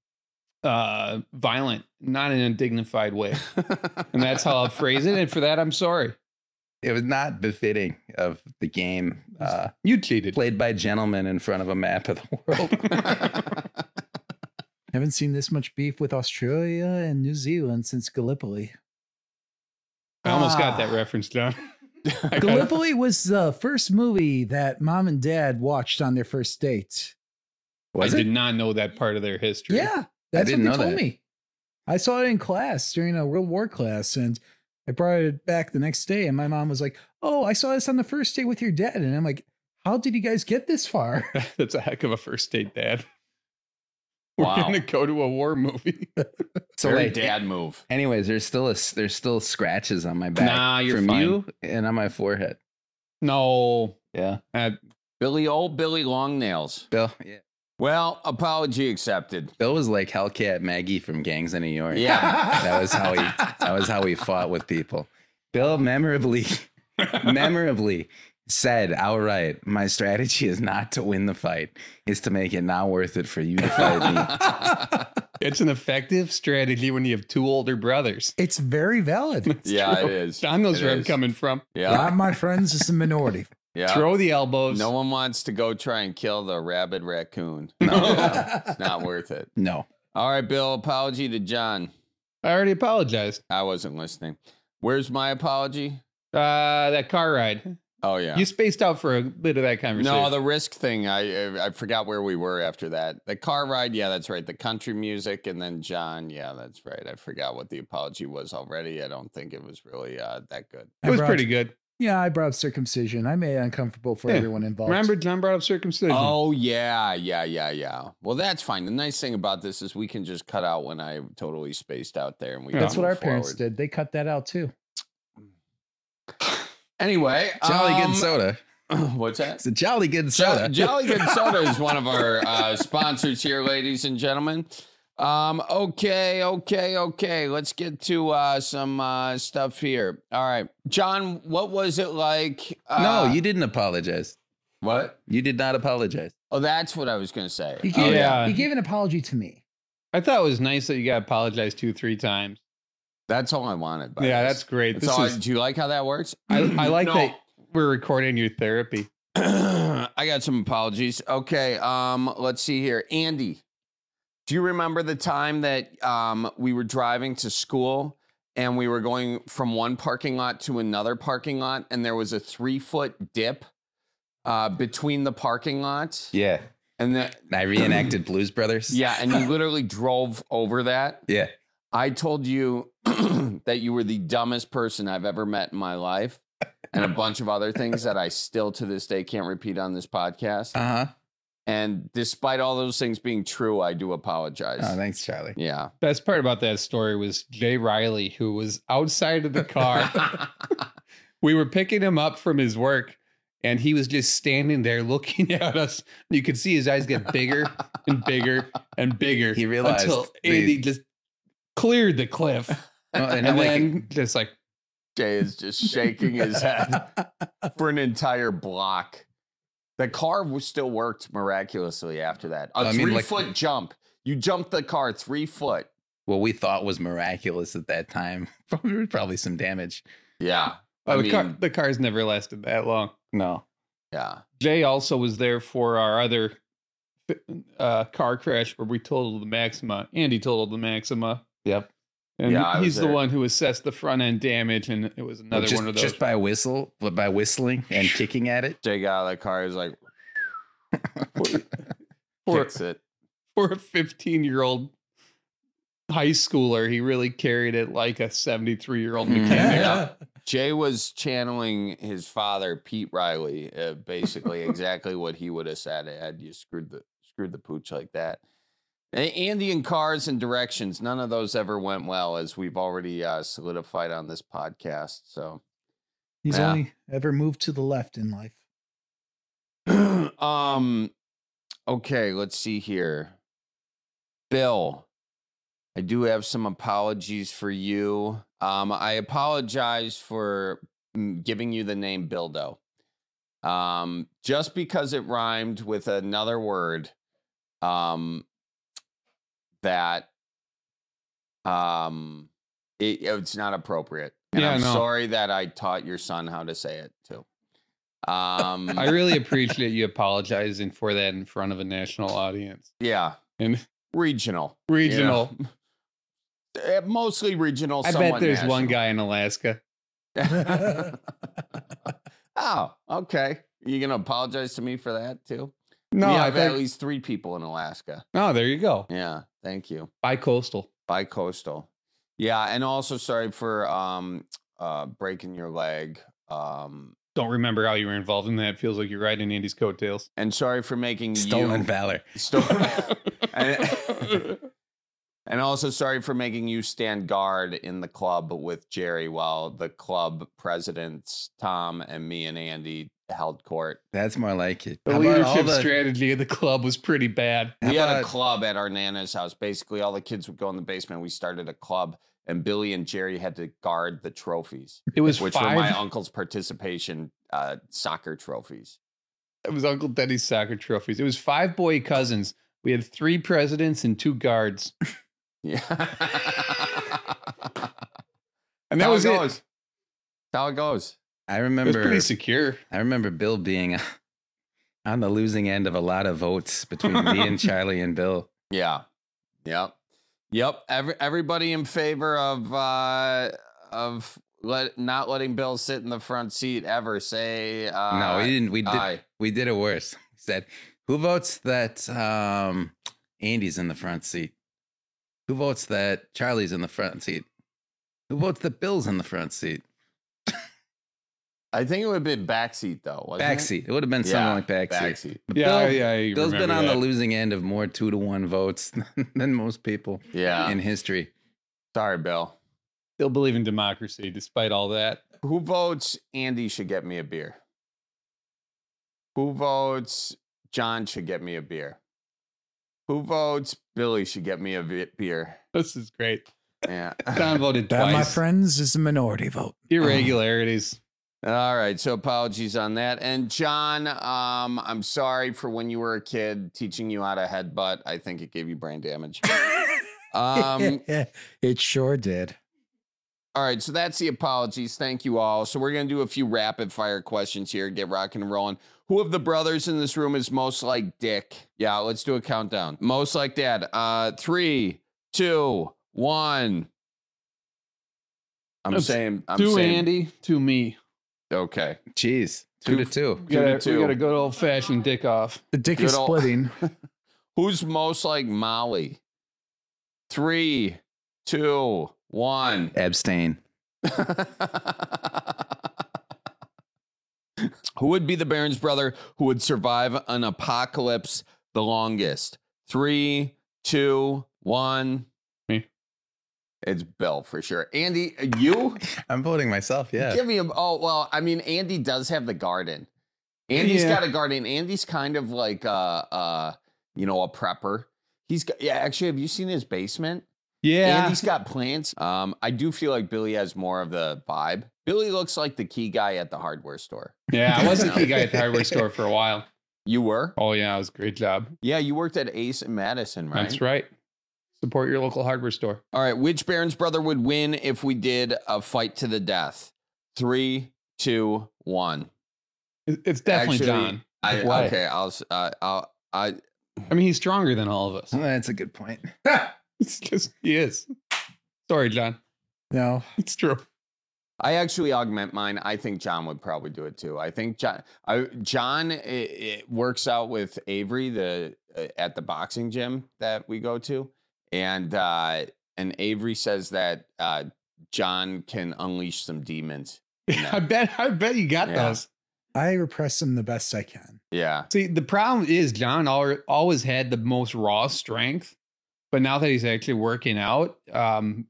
uh, violent, not in a dignified way. And that's how I'll phrase it. And for that, I'm sorry. It was not befitting of the game. Uh, you cheated. Played by gentlemen in front of a map of the world. Haven't seen this much beef with Australia and New Zealand since Gallipoli. I almost Ah. got that reference down. Gallipoli was the first movie that mom and dad watched on their first date. Was I it? did not know that part of their history. Yeah, that's didn't what they know told that. me. I saw it in class during a World War class, and I brought it back the next day, and my mom was like, "Oh, I saw this on the first date with your dad," and I'm like, "How did you guys get this far?" That's a heck of a first date, Dad. We're Wow. going to go to a war movie. So Very like, dad move. anyways, there's still a, there's still scratches on my back Nah, you're from fine. you and on my forehead. No. Yeah, Uh, Billy, old Billy Long Nails. Bill. Yeah, Well, apology accepted. Bill was like Hellcat Maggie from Gangs of New York. Yeah. that was how he that was how he fought with people. Bill memorably, memorably said outright, "My strategy is not to win the fight; it's to make it not worth it for you to fight me." It's an effective strategy when you have two older brothers. It's very valid. Yeah, it is. Don knows It where I'm is. coming from. Yeah. Not my friends, it's a minority. Yeah. Throw the elbows. No one wants to go try and kill the rabid raccoon. No, it's not worth it. No. All right, Bill. Apology to John. I already apologized. I wasn't listening. Where's my apology? Uh, that car ride. Oh yeah. You spaced out for a bit of that conversation. No, the risk thing. I, I I forgot where we were after that. The car ride. Yeah, that's right. The country music, and then John. Yeah, that's right. I forgot what the apology was already. I don't think it was really uh, that good. It was brought- pretty good. Yeah, I brought up circumcision. I made it uncomfortable for Yeah. everyone involved. Remember, John brought up circumcision. Oh yeah, yeah, yeah, yeah. Well, that's fine. The nice thing about this is we can just cut out when I totally spaced out there, and we. That's can what our move parents forward. did. They cut that out too. Anyway, Jolly um, good soda. What's that? It's a jolly good Jo- soda. Jolly Good Soda is one of our uh, sponsors here, ladies and gentlemen. Um, okay, okay, okay. Let's get to uh, some uh, stuff here. All right, John, what was it like? Uh, no, you didn't apologize. What? You did not apologize. Oh, that's what I was going to say. He Oh, gave, yeah. he gave an apology to me. I thought it was nice that you got apologized two, three times. That's all I wanted. by Yeah, this. that's great. That's This all I- is- do you like how that works? I, I like No. that we're recording your therapy. I got some apologies. Okay, um, let's see here. Andy, do you remember the time that um, we were driving to school and we were going from one parking lot to another parking lot and there was a three-foot dip uh, between the parking lots? Yeah. And that I reenacted Blues Brothers. yeah, and you literally drove over that. Yeah. I told you that you were the dumbest person I've ever met in my life, and a bunch of other things that I still to this day can't repeat on this podcast. Uh huh. And despite all those things being true, I do apologize. Oh, thanks, Charlie. Yeah. Best part about that story was Jay Riley, who was outside of the car. We were picking him up from his work, and he was just standing there looking at us. You could see his eyes get bigger and bigger and bigger. He realized until the- Andy just cleared the cliff, Oh, and and, I'm like- then just like Jay is just shaking his head for an entire block. The car was still worked miraculously after that. A I mean, three like- foot jump. You jumped the car three foot. What we thought was miraculous at that time. Probably, probably some damage. Yeah. oh, I the, car, mean, the car's never lasted that long. No. yeah. Jay also was there for our other uh, car crash where we totaled the Maxima. Andy totaled the Maxima. Yep. And Yeah, I was he's the there. one who assessed the front end damage, and it was another just, one of those. just by whistle, but by whistling and kicking at it. Jay got out of the car. He was like, for, fix it. for a fifteen year old high schooler, he really carried it like a seventy-three year old mechanic. Yeah. Jay was channeling his father, Pete Riley, uh, basically exactly what he would have said had you screwed the screwed the pooch like that. A- Andy and cars and directions, none of those ever went well, as we've already uh, solidified on this podcast. So, He's Yeah. only ever moved to the left in life. um, okay, let's see here. Bill, I do have some apologies for you. Um, I apologize for mm, giving you the name Bildo. Um, just because it rhymed with another word, um, that, um, it, it's not appropriate. And Yeah, I'm no. sorry that I taught your son how to say it too. Um, I really appreciate you apologizing for that in front of a national audience. yeah, And regional, regional. you know? Eh, mostly regional. I bet somewhat there's one national. guy in Alaska. Oh, okay. You gonna apologize to me for that too? No, we I have at think- least three people in Alaska. Oh, there you go. Yeah, thank you. Bi-coastal. Bi-coastal. Yeah, and also sorry for um uh breaking your leg. Um Don't remember how you were involved in that. Feels like you're riding Andy's coattails. and sorry for making Stolen you valor. Stolen. and, and also sorry for making you stand guard in the club with Jerry while the club presidents Tom and me and Andy held court. That's more like it. The How about all leadership the- strategy of the club was pretty bad. We How had a about- club at our Nana's house. Basically, all the kids would go in the basement. We started a club, and Billy and Jerry had to guard the trophies, It was which five. were my uncle's participation uh, soccer trophies. It was Uncle Denny's soccer trophies. It was five boy cousins. We had three presidents and two guards. Yeah. And that how was it it. goes. That's how it goes. I remember pretty secure. I remember Bill being on the losing end of a lot of votes between me and Charlie and Bill. Yeah. Yep. Yep. Every, everybody in favor of uh, of let not letting Bill sit in the front seat ever say uh, no, we didn't. We did. aye. We did it worse. We said, "Who votes that um, Andy's in the front seat? Who votes that Charlie's in the front seat? Who votes that Bill's in the front seat?" I think it would have been backseat though. Wasn't Backseat. It? It would have been Yeah, something like backseat. backseat. But Yeah, Bill, yeah, I Bill's been remember on that. the losing end of more two to one votes than most people. Yeah. in history. Sorry, Bill. Still believe in democracy despite all that. Who votes Andy should get me a beer? Who votes John should get me a beer? Who votes Billy should get me a vi- beer? This is great. Yeah. Don voted That, twice. my friends, is a minority vote. Irregularities. All right, so apologies on that. And John, um, I'm sorry for when you were a kid teaching you how to headbutt. I think it gave you brain damage. um, It sure did. all right, so that's the apologies. Thank you all. So we're gonna do a few rapid fire questions here. Get rocking and rolling. Who of the brothers in this room is most like Dick? Yeah, let's do a countdown. Most like Dad. Uh, three, two, one. I'm That's saying. I'm to saying. Andy, to me. Okay. Jeez, two, Two- to two. We got, to a, two. we got a good old fashioned dick off. The dick Good is ol- splitting. Who's most like Molly? Three, two, one. Abstain. Who would be the Barons brother who would survive an apocalypse the longest? Three, two, one. Me. It's Bill for sure. Andy, you? I'm voting myself. Yeah. Give me a. Oh, well, I mean, Andy does have the garden. Andy's Yeah. got a garden. Andy's kind of like, uh, uh, you know, a prepper. He's got, yeah, actually, have you seen his basement? Yeah. Andy's got plants. Um, I do feel like Billy has more of the vibe. Billy looks like the key guy at the hardware store. Yeah, I was the key guy at the hardware store for a while. You were? Oh, yeah, it was a great job. Yeah, you worked at Ace and Madison, right? That's right. Support your local hardware store. All right, which Barons brother would win if we did a fight to the death? Three, two, one. It- It's definitely Actually, John. I, Why? okay, I'll, s- uh, I'll, I, I mean, he's stronger than all of us. That's a good point. It's just, he is. Sorry, John. No. It's true. I actually augment mine. I think John would probably do it too. I think John, I, John, it, it works out with Avery the uh, at the boxing gym that we go to, and uh, and Avery says that uh, John can unleash some demons. in I them. bet I bet you got Yeah. those. I repress them the best I can. Yeah, See, the problem is John al- always had the most raw strength, but now that he's actually working out, um,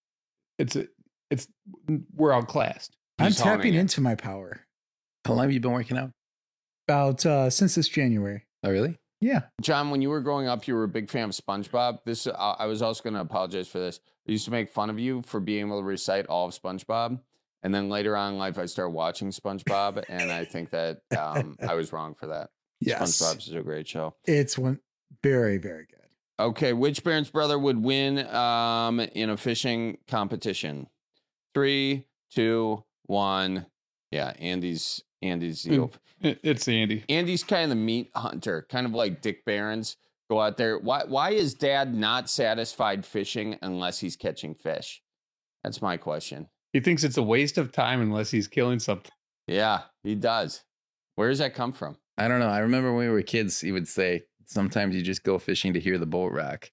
it's a, it's we're outclassed. I'm He's honing tapping it. into my power. How long have you been working out? About uh since this January. Oh, really? Yeah. John, when you were growing up, you were a big fan of SpongeBob. This uh, I was also going to apologize for this. I used to make fun of you for being able to recite all of SpongeBob. And then later on in life, I started watching SpongeBob, and I think that um, I was wrong for that. Yes. SpongeBob's a great show. It's one very, very good. Okay, which Barons brother would win um, in a fishing competition? Three, two, one. Yeah, Andy's Andy's the Mm. It- It's Andy. Andy's kind of the meat hunter, kind of like Dick Barons. Go out there. Why why is Dad not satisfied fishing unless he's catching fish? That's my question. He thinks it's a waste of time unless he's killing something. Yeah, he does. Where does that come from? I don't know. I remember when we were kids, he would say, sometimes you just go fishing to hear the boat rock.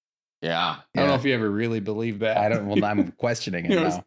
Yeah. I don't know if you ever really believe that. I don't, well, I'm questioning it You know, now.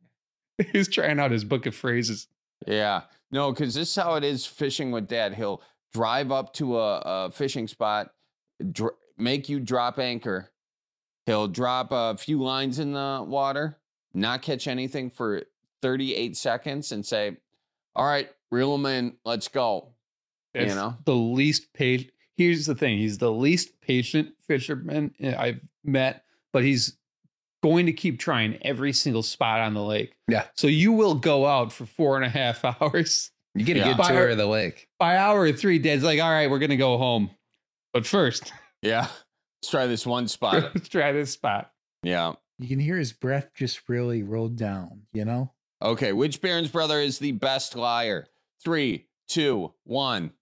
He was trying out his book of phrases. Yeah. No, because this is how it is fishing with Dad. He'll drive up to a, a fishing spot, dr- make you drop anchor. He'll drop a few lines in the water, not catch anything for thirty-eight seconds, and say, all right, reel them in. Let's go. It's You know? the least patient. Here's the thing: he's the least patient fisherman I've met, but he's going to keep trying every single spot on the lake. Yeah. So you will go out for four and a half hours. You get a Yeah. good By tour our- of the lake. By hour three, Dad's like, "All right, we're gonna go home, but first, Yeah. Let's try this one spot. Let's try this spot. Yeah. You can hear his breath just really rolled down, you know? Okay, which Barron's brother is the best liar? Three, two, one.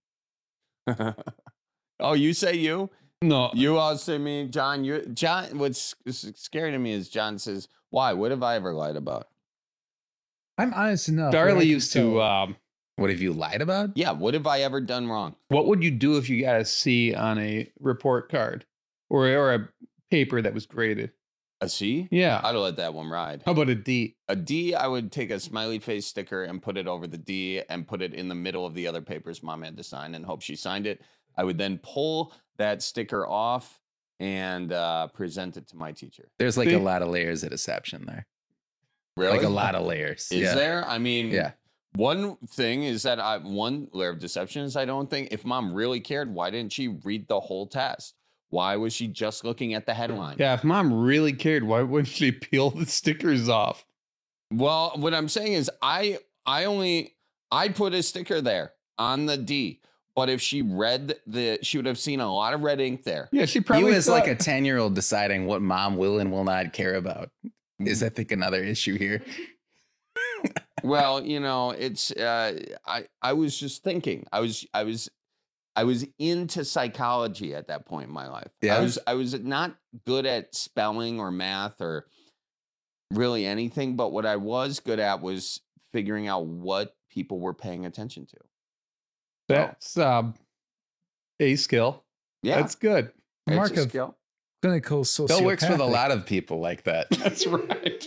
Oh, you say you? No. You all say me, John. You, John. What's scary to me is John says, "Why? What have I ever lied about?" I'm honest enough. that I Darlie can used to. tell- Um, What have you lied about? Yeah. What have I ever done wrong? what would you do if you got a C on a report card or or a paper that was graded? A C? Yeah. I'd let that one ride. How about a D? A D, I would take a smiley face sticker and put it over the D and put it in the middle of the other papers mom had to sign and hope she signed it. I would then pull that sticker off and uh, present it to my teacher. There's like See? a lot of layers of deception there. Really? Like a lot of layers. Is yeah. there? I mean, Yeah. one thing is that I one layer of deception is I don't think if mom really cared, why didn't she read the whole test? Why was she just looking at the headline? Yeah, if mom really cared, why wouldn't she peel the stickers off? Well, what I'm saying is I I only I put a sticker there on the D. But if she read the, she would have seen a lot of red ink there. Yeah, she He probably was thought- like a ten-year-old deciding what mom will and will not care about. Is I think another issue here. Well, you know, it's uh, I I was just thinking. I was I was I was into psychology at that point in my life. Yeah. I was I was not good at spelling or math or really anything, but what I was good at was figuring out what people were paying attention to. That's um, a skill. Yeah. That's good. It's Mark a of skill. clinical sociopathic. Bill works with a lot of people like that. That's right.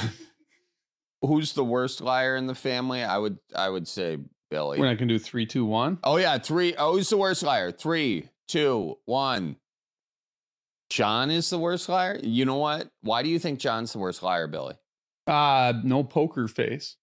Who's the worst liar in the family? I would I would say Billy. We're not gonna do three, two, one. Oh yeah, three. Oh, who's the worst liar? Three, two, one. John is the worst liar. You know what? Why do you think John's the worst liar, Billy? Uh, no poker face.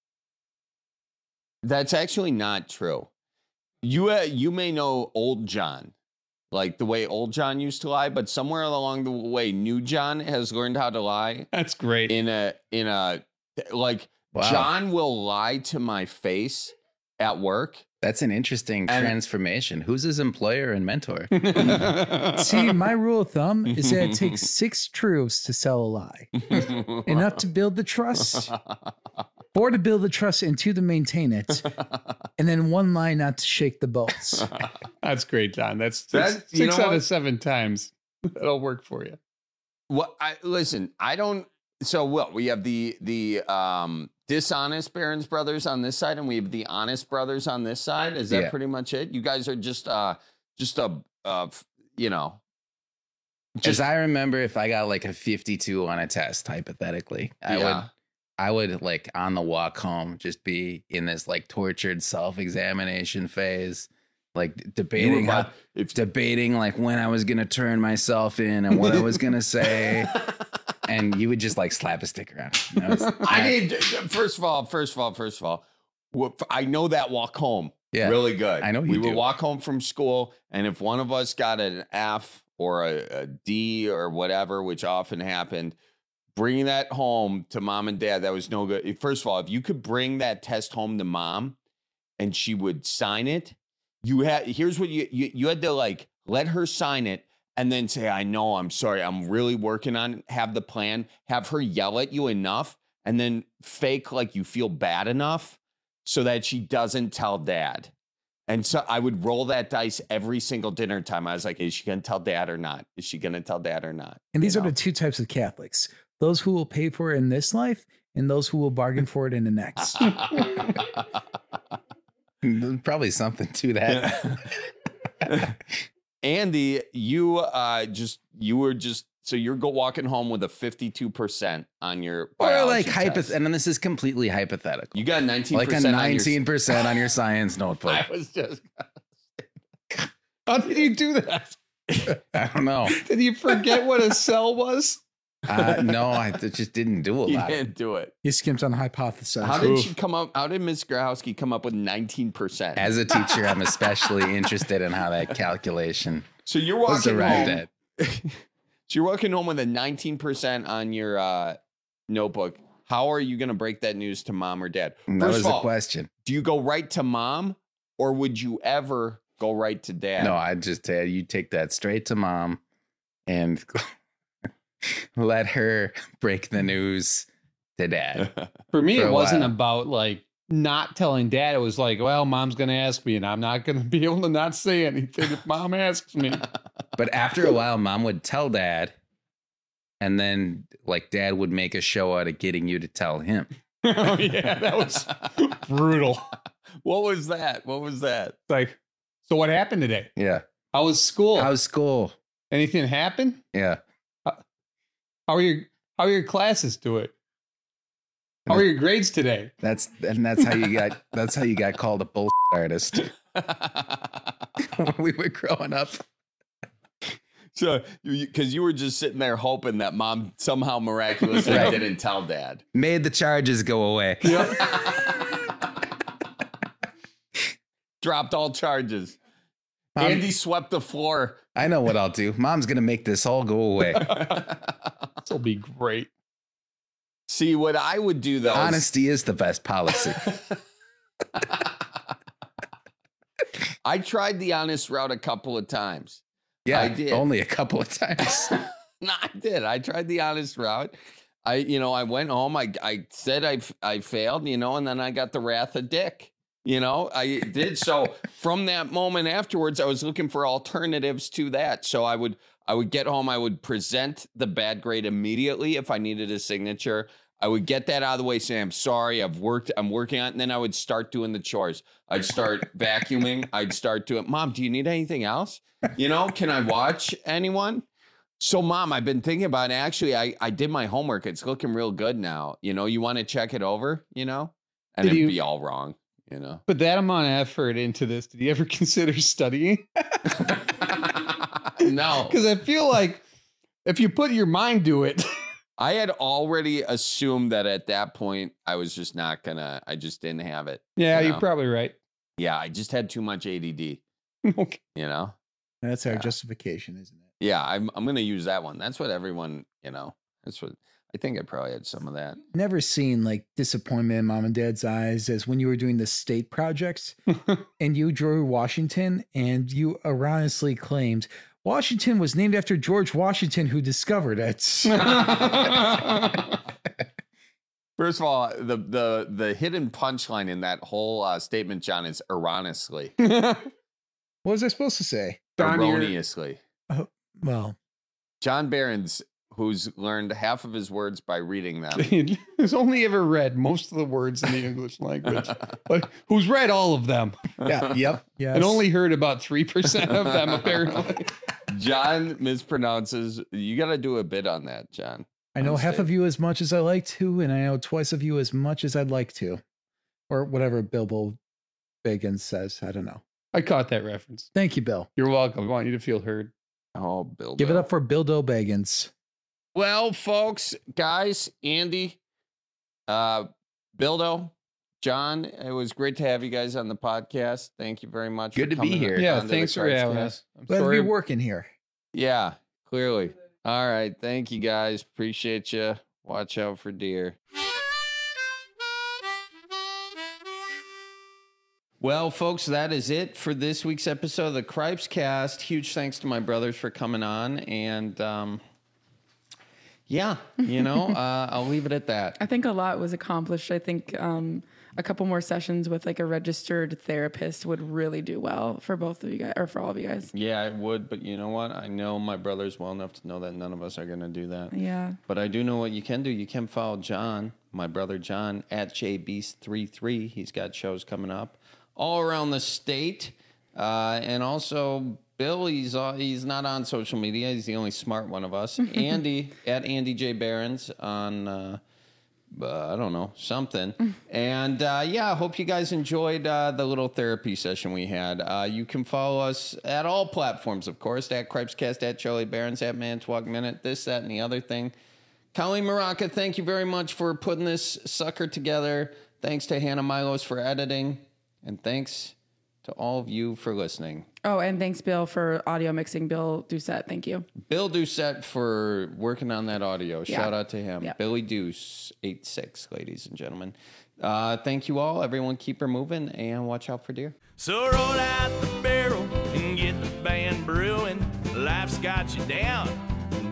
That's actually not true. You uh, you may know old John, like the way old John used to lie, but somewhere along the way, new John has learned how to lie. That's great. In a in a like Wow. John will lie to my face at work. That's an interesting And- transformation. Who's his employer and mentor? See, my rule of thumb is that it takes six truths to sell a lie. Enough to build the trust, four to build the trust, and two to maintain it, and then one lie not to shake the boats. That's great, John. That's six, That- you six know out what? of seven times. That'll work for you. Well, I listen, I don't so well, we have the the um dishonest Barron's brothers on this side, and we have the honest brothers on this side. Is that Yeah. pretty much it? You guys are just uh just a uh f- you know. As I remember, if I got like a fifty-two on a test, hypothetically, I Yeah. would, I would like on the walk home just be in this like tortured self-examination phase, like debating how, about- if- debating like when I was gonna turn myself in and what I was gonna say, and you would just like slap a sticker on it. You know, it's- I need first of all, first of all, first of all, wh- I know that walk home Yeah. really good. I know we you would do. walk home from school, and if one of us got an F or a, a D or whatever, which often happened, bringing that home to mom and dad, that was no good. First of all, if you could bring that test home to mom and she would sign it, you had here's what you you, you had to like let her sign it and then say, I know, I'm sorry, I'm really working on it. Have the plan, have her yell at you enough, and then fake like you feel bad enough so that she doesn't tell dad. And so I would roll that dice every single dinner time. I was like, is she going to tell dad or not? Is she going to tell dad or not? And these You are know? the two types of Catholics: those who will pay for it in this life, and those who will bargain for it in the next. There's probably something to that. Andy, you uh just you were just so you're go walking home with a fifty-two percent on your Or like biology hypoth, test. and then this is completely hypothetical. You got nineteen like a percent nineteen percent on your science notebook. I was just How did you do that? I don't know. Did you forget what a cell was? Uh, no, I th- just didn't do a you lot. didn't do it. You skimped on hypothesizing. How did she come up? How did Miss Grahowski come up with nineteen percent? As a teacher, I'm especially interested in how that calculation So you're was walking arrived home. at. So you're walking home with a nineteen percent on your uh, notebook. How are you going to break that news to mom or dad? And that First was of the all, question. do you go right to mom, or would you ever go right to dad? No, I just tell you, you take that straight to mom, and let her break the news to dad. For me, For it a wasn't while. about like not telling dad. It was like, well, mom's going to ask me and I'm not going to be able to not say anything if mom asks me. But after a while, mom would tell dad, and then like dad would make a show out of getting you to tell him. Oh, yeah, that was brutal. What was that? What was that? Like, so what happened today? Yeah. How was school? How's school? Anything happen? Yeah. How are your How are your classes doing? How are your grades today? That's and that's how you got that's how you got called a bull artist when we were growing up. So, because you, you were just sitting there hoping that mom somehow miraculously Right. didn't tell dad. Made the charges go away. Yep. Dropped all charges. Mom- Andy swept the floor. I know what I'll do. Mom's gonna make this all go away. This will be great. See, what I would do though. is- Honesty is the best policy. I tried the honest route a couple of times. Yeah, I did. only a couple of times. No, I did. I tried the honest route. I, you know, I went home. I, I said I, I failed, you know, and then I got the wrath of Dick. You know, I did. So from that moment afterwards, I was looking for alternatives to that. So I would, I would get home. I would present the bad grade immediately if I needed a signature. I would get that out of the way, say, I'm sorry, I've worked, I'm working on it. And then I would start doing the chores. I'd start vacuuming. I'd start doing, Mom, do you need anything else? You know, can I watch anyone? So, Mom, I've been thinking about it. Actually, I, I did my homework. It's looking real good now. You know, you want to check it over, you know? And Did it'd you- be all wrong, you know? Put that amount of effort into this. Did you ever consider studying? No. Because I feel like if you put your mind to it. I had already assumed that at that point, I was just not gonna, I just didn't have it. Yeah, you you're know? probably right. Yeah, I just had too much A D D, Okay. you know? That's our justification, isn't it? Yeah, I'm I'm gonna use that one. That's what everyone, you know, that's what I think I probably had some of that. Never seen like disappointment in mom and dad's eyes as when you were doing the state projects and you drew Washington and you erroneously claimed Washington was named after George Washington, who discovered it. First of all, the the the hidden punchline in that whole uh, statement, John, is erroneously, What was I supposed to say? Don, you're- erroneously. Oh, well, John Behrens, who's learned half of his words by reading them. Who's only ever read most of the words in the English language, but who's read all of them yeah, yep, yes. and only heard about three percent of them, apparently. John mispronounces. You got to do a bit on that, John. I know on half stage. of you as much as I like to, and I know twice of you as much as I'd like to. Or whatever Bilbo Baggins says. I don't know. I caught that reference. Thank you, Bill. You're welcome. I want you to feel heard. Oh, Bill. Give it up for Bilbo Baggins. Well, folks, guys, Andy, uh, Bildo, John, it was great to have you guys on the podcast. Thank you very much. Good for to be coming here. Yeah, onto the thanks for Cripes having Cast. us. I'm Glad sorry. to be working here. Yeah, clearly. All right. Thank you, guys. Appreciate you. Watch out for deer. Well, folks, that is it for this week's episode of the Cripes Cast. Huge thanks to my brothers for coming on. And um, yeah, you know, uh, I'll leave it at that. I think a lot was accomplished. I think um, a couple more sessions with like a registered therapist would really do well for both of you guys, or for all of you guys. Yeah, I would. But you know what? I know my brothers well enough to know that none of us are going to do that. Yeah. But I do know what you can do. You can follow John, my brother John, at J Beast thirty-three. He's got shows coming up all around the state. Uh, and also, Bill, he's, uh, he's not on social media. He's the only smart one of us. Andy, at Andy J. Behrens on, uh, uh, I don't know, something. And, uh, yeah, I hope you guys enjoyed uh, the little therapy session we had. Uh, you can follow us at all platforms, of course, at Cripescast, at Charlie Behrens, at Manitowoc Minute, this, that, and the other thing. Colleen Maraca, thank you very much for putting this sucker together. Thanks to Hannah Milos for editing. And thanks to all of you for listening. Oh, and thanks, Bill, for audio mixing. Bill Doucette, thank you. Bill Doucette for working on that audio. Yeah. Shout out to him. Yeah. Billy Deuce, eight six, ladies and gentlemen. Uh, thank you all. Everyone keep her moving and watch out for deer. So roll out the barrel and get the band brewing. Life's got you down,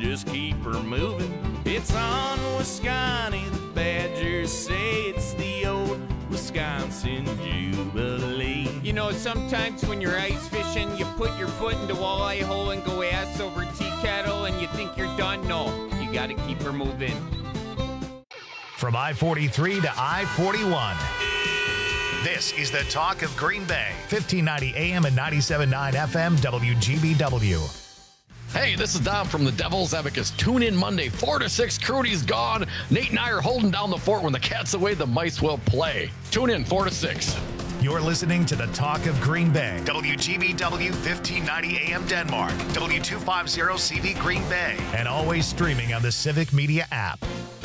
just keep her moving. It's on Wisconsin, the Badgers say it's the old Wisconsin Jubilee. You know, sometimes when you're ice fishing, you put your foot in the walleye hole and go ass over tea kettle and you think you're done. No, you gotta keep her moving. From I forty-three to I forty-one. This is the talk of Green Bay. fifteen ninety A M and ninety-seven point nine F M W G B W. Hey, this is Dom from the Devil's Abacus. Tune in Monday, four to six. Crudy's gone. Nate and I are holding down the fort. When the cat's away, the mice will play. Tune in, four to six. You're listening to the talk of Green Bay. W G B W fifteen ninety A M Denmark. W two fifty C V Green Bay. And always streaming on the Civic Media app.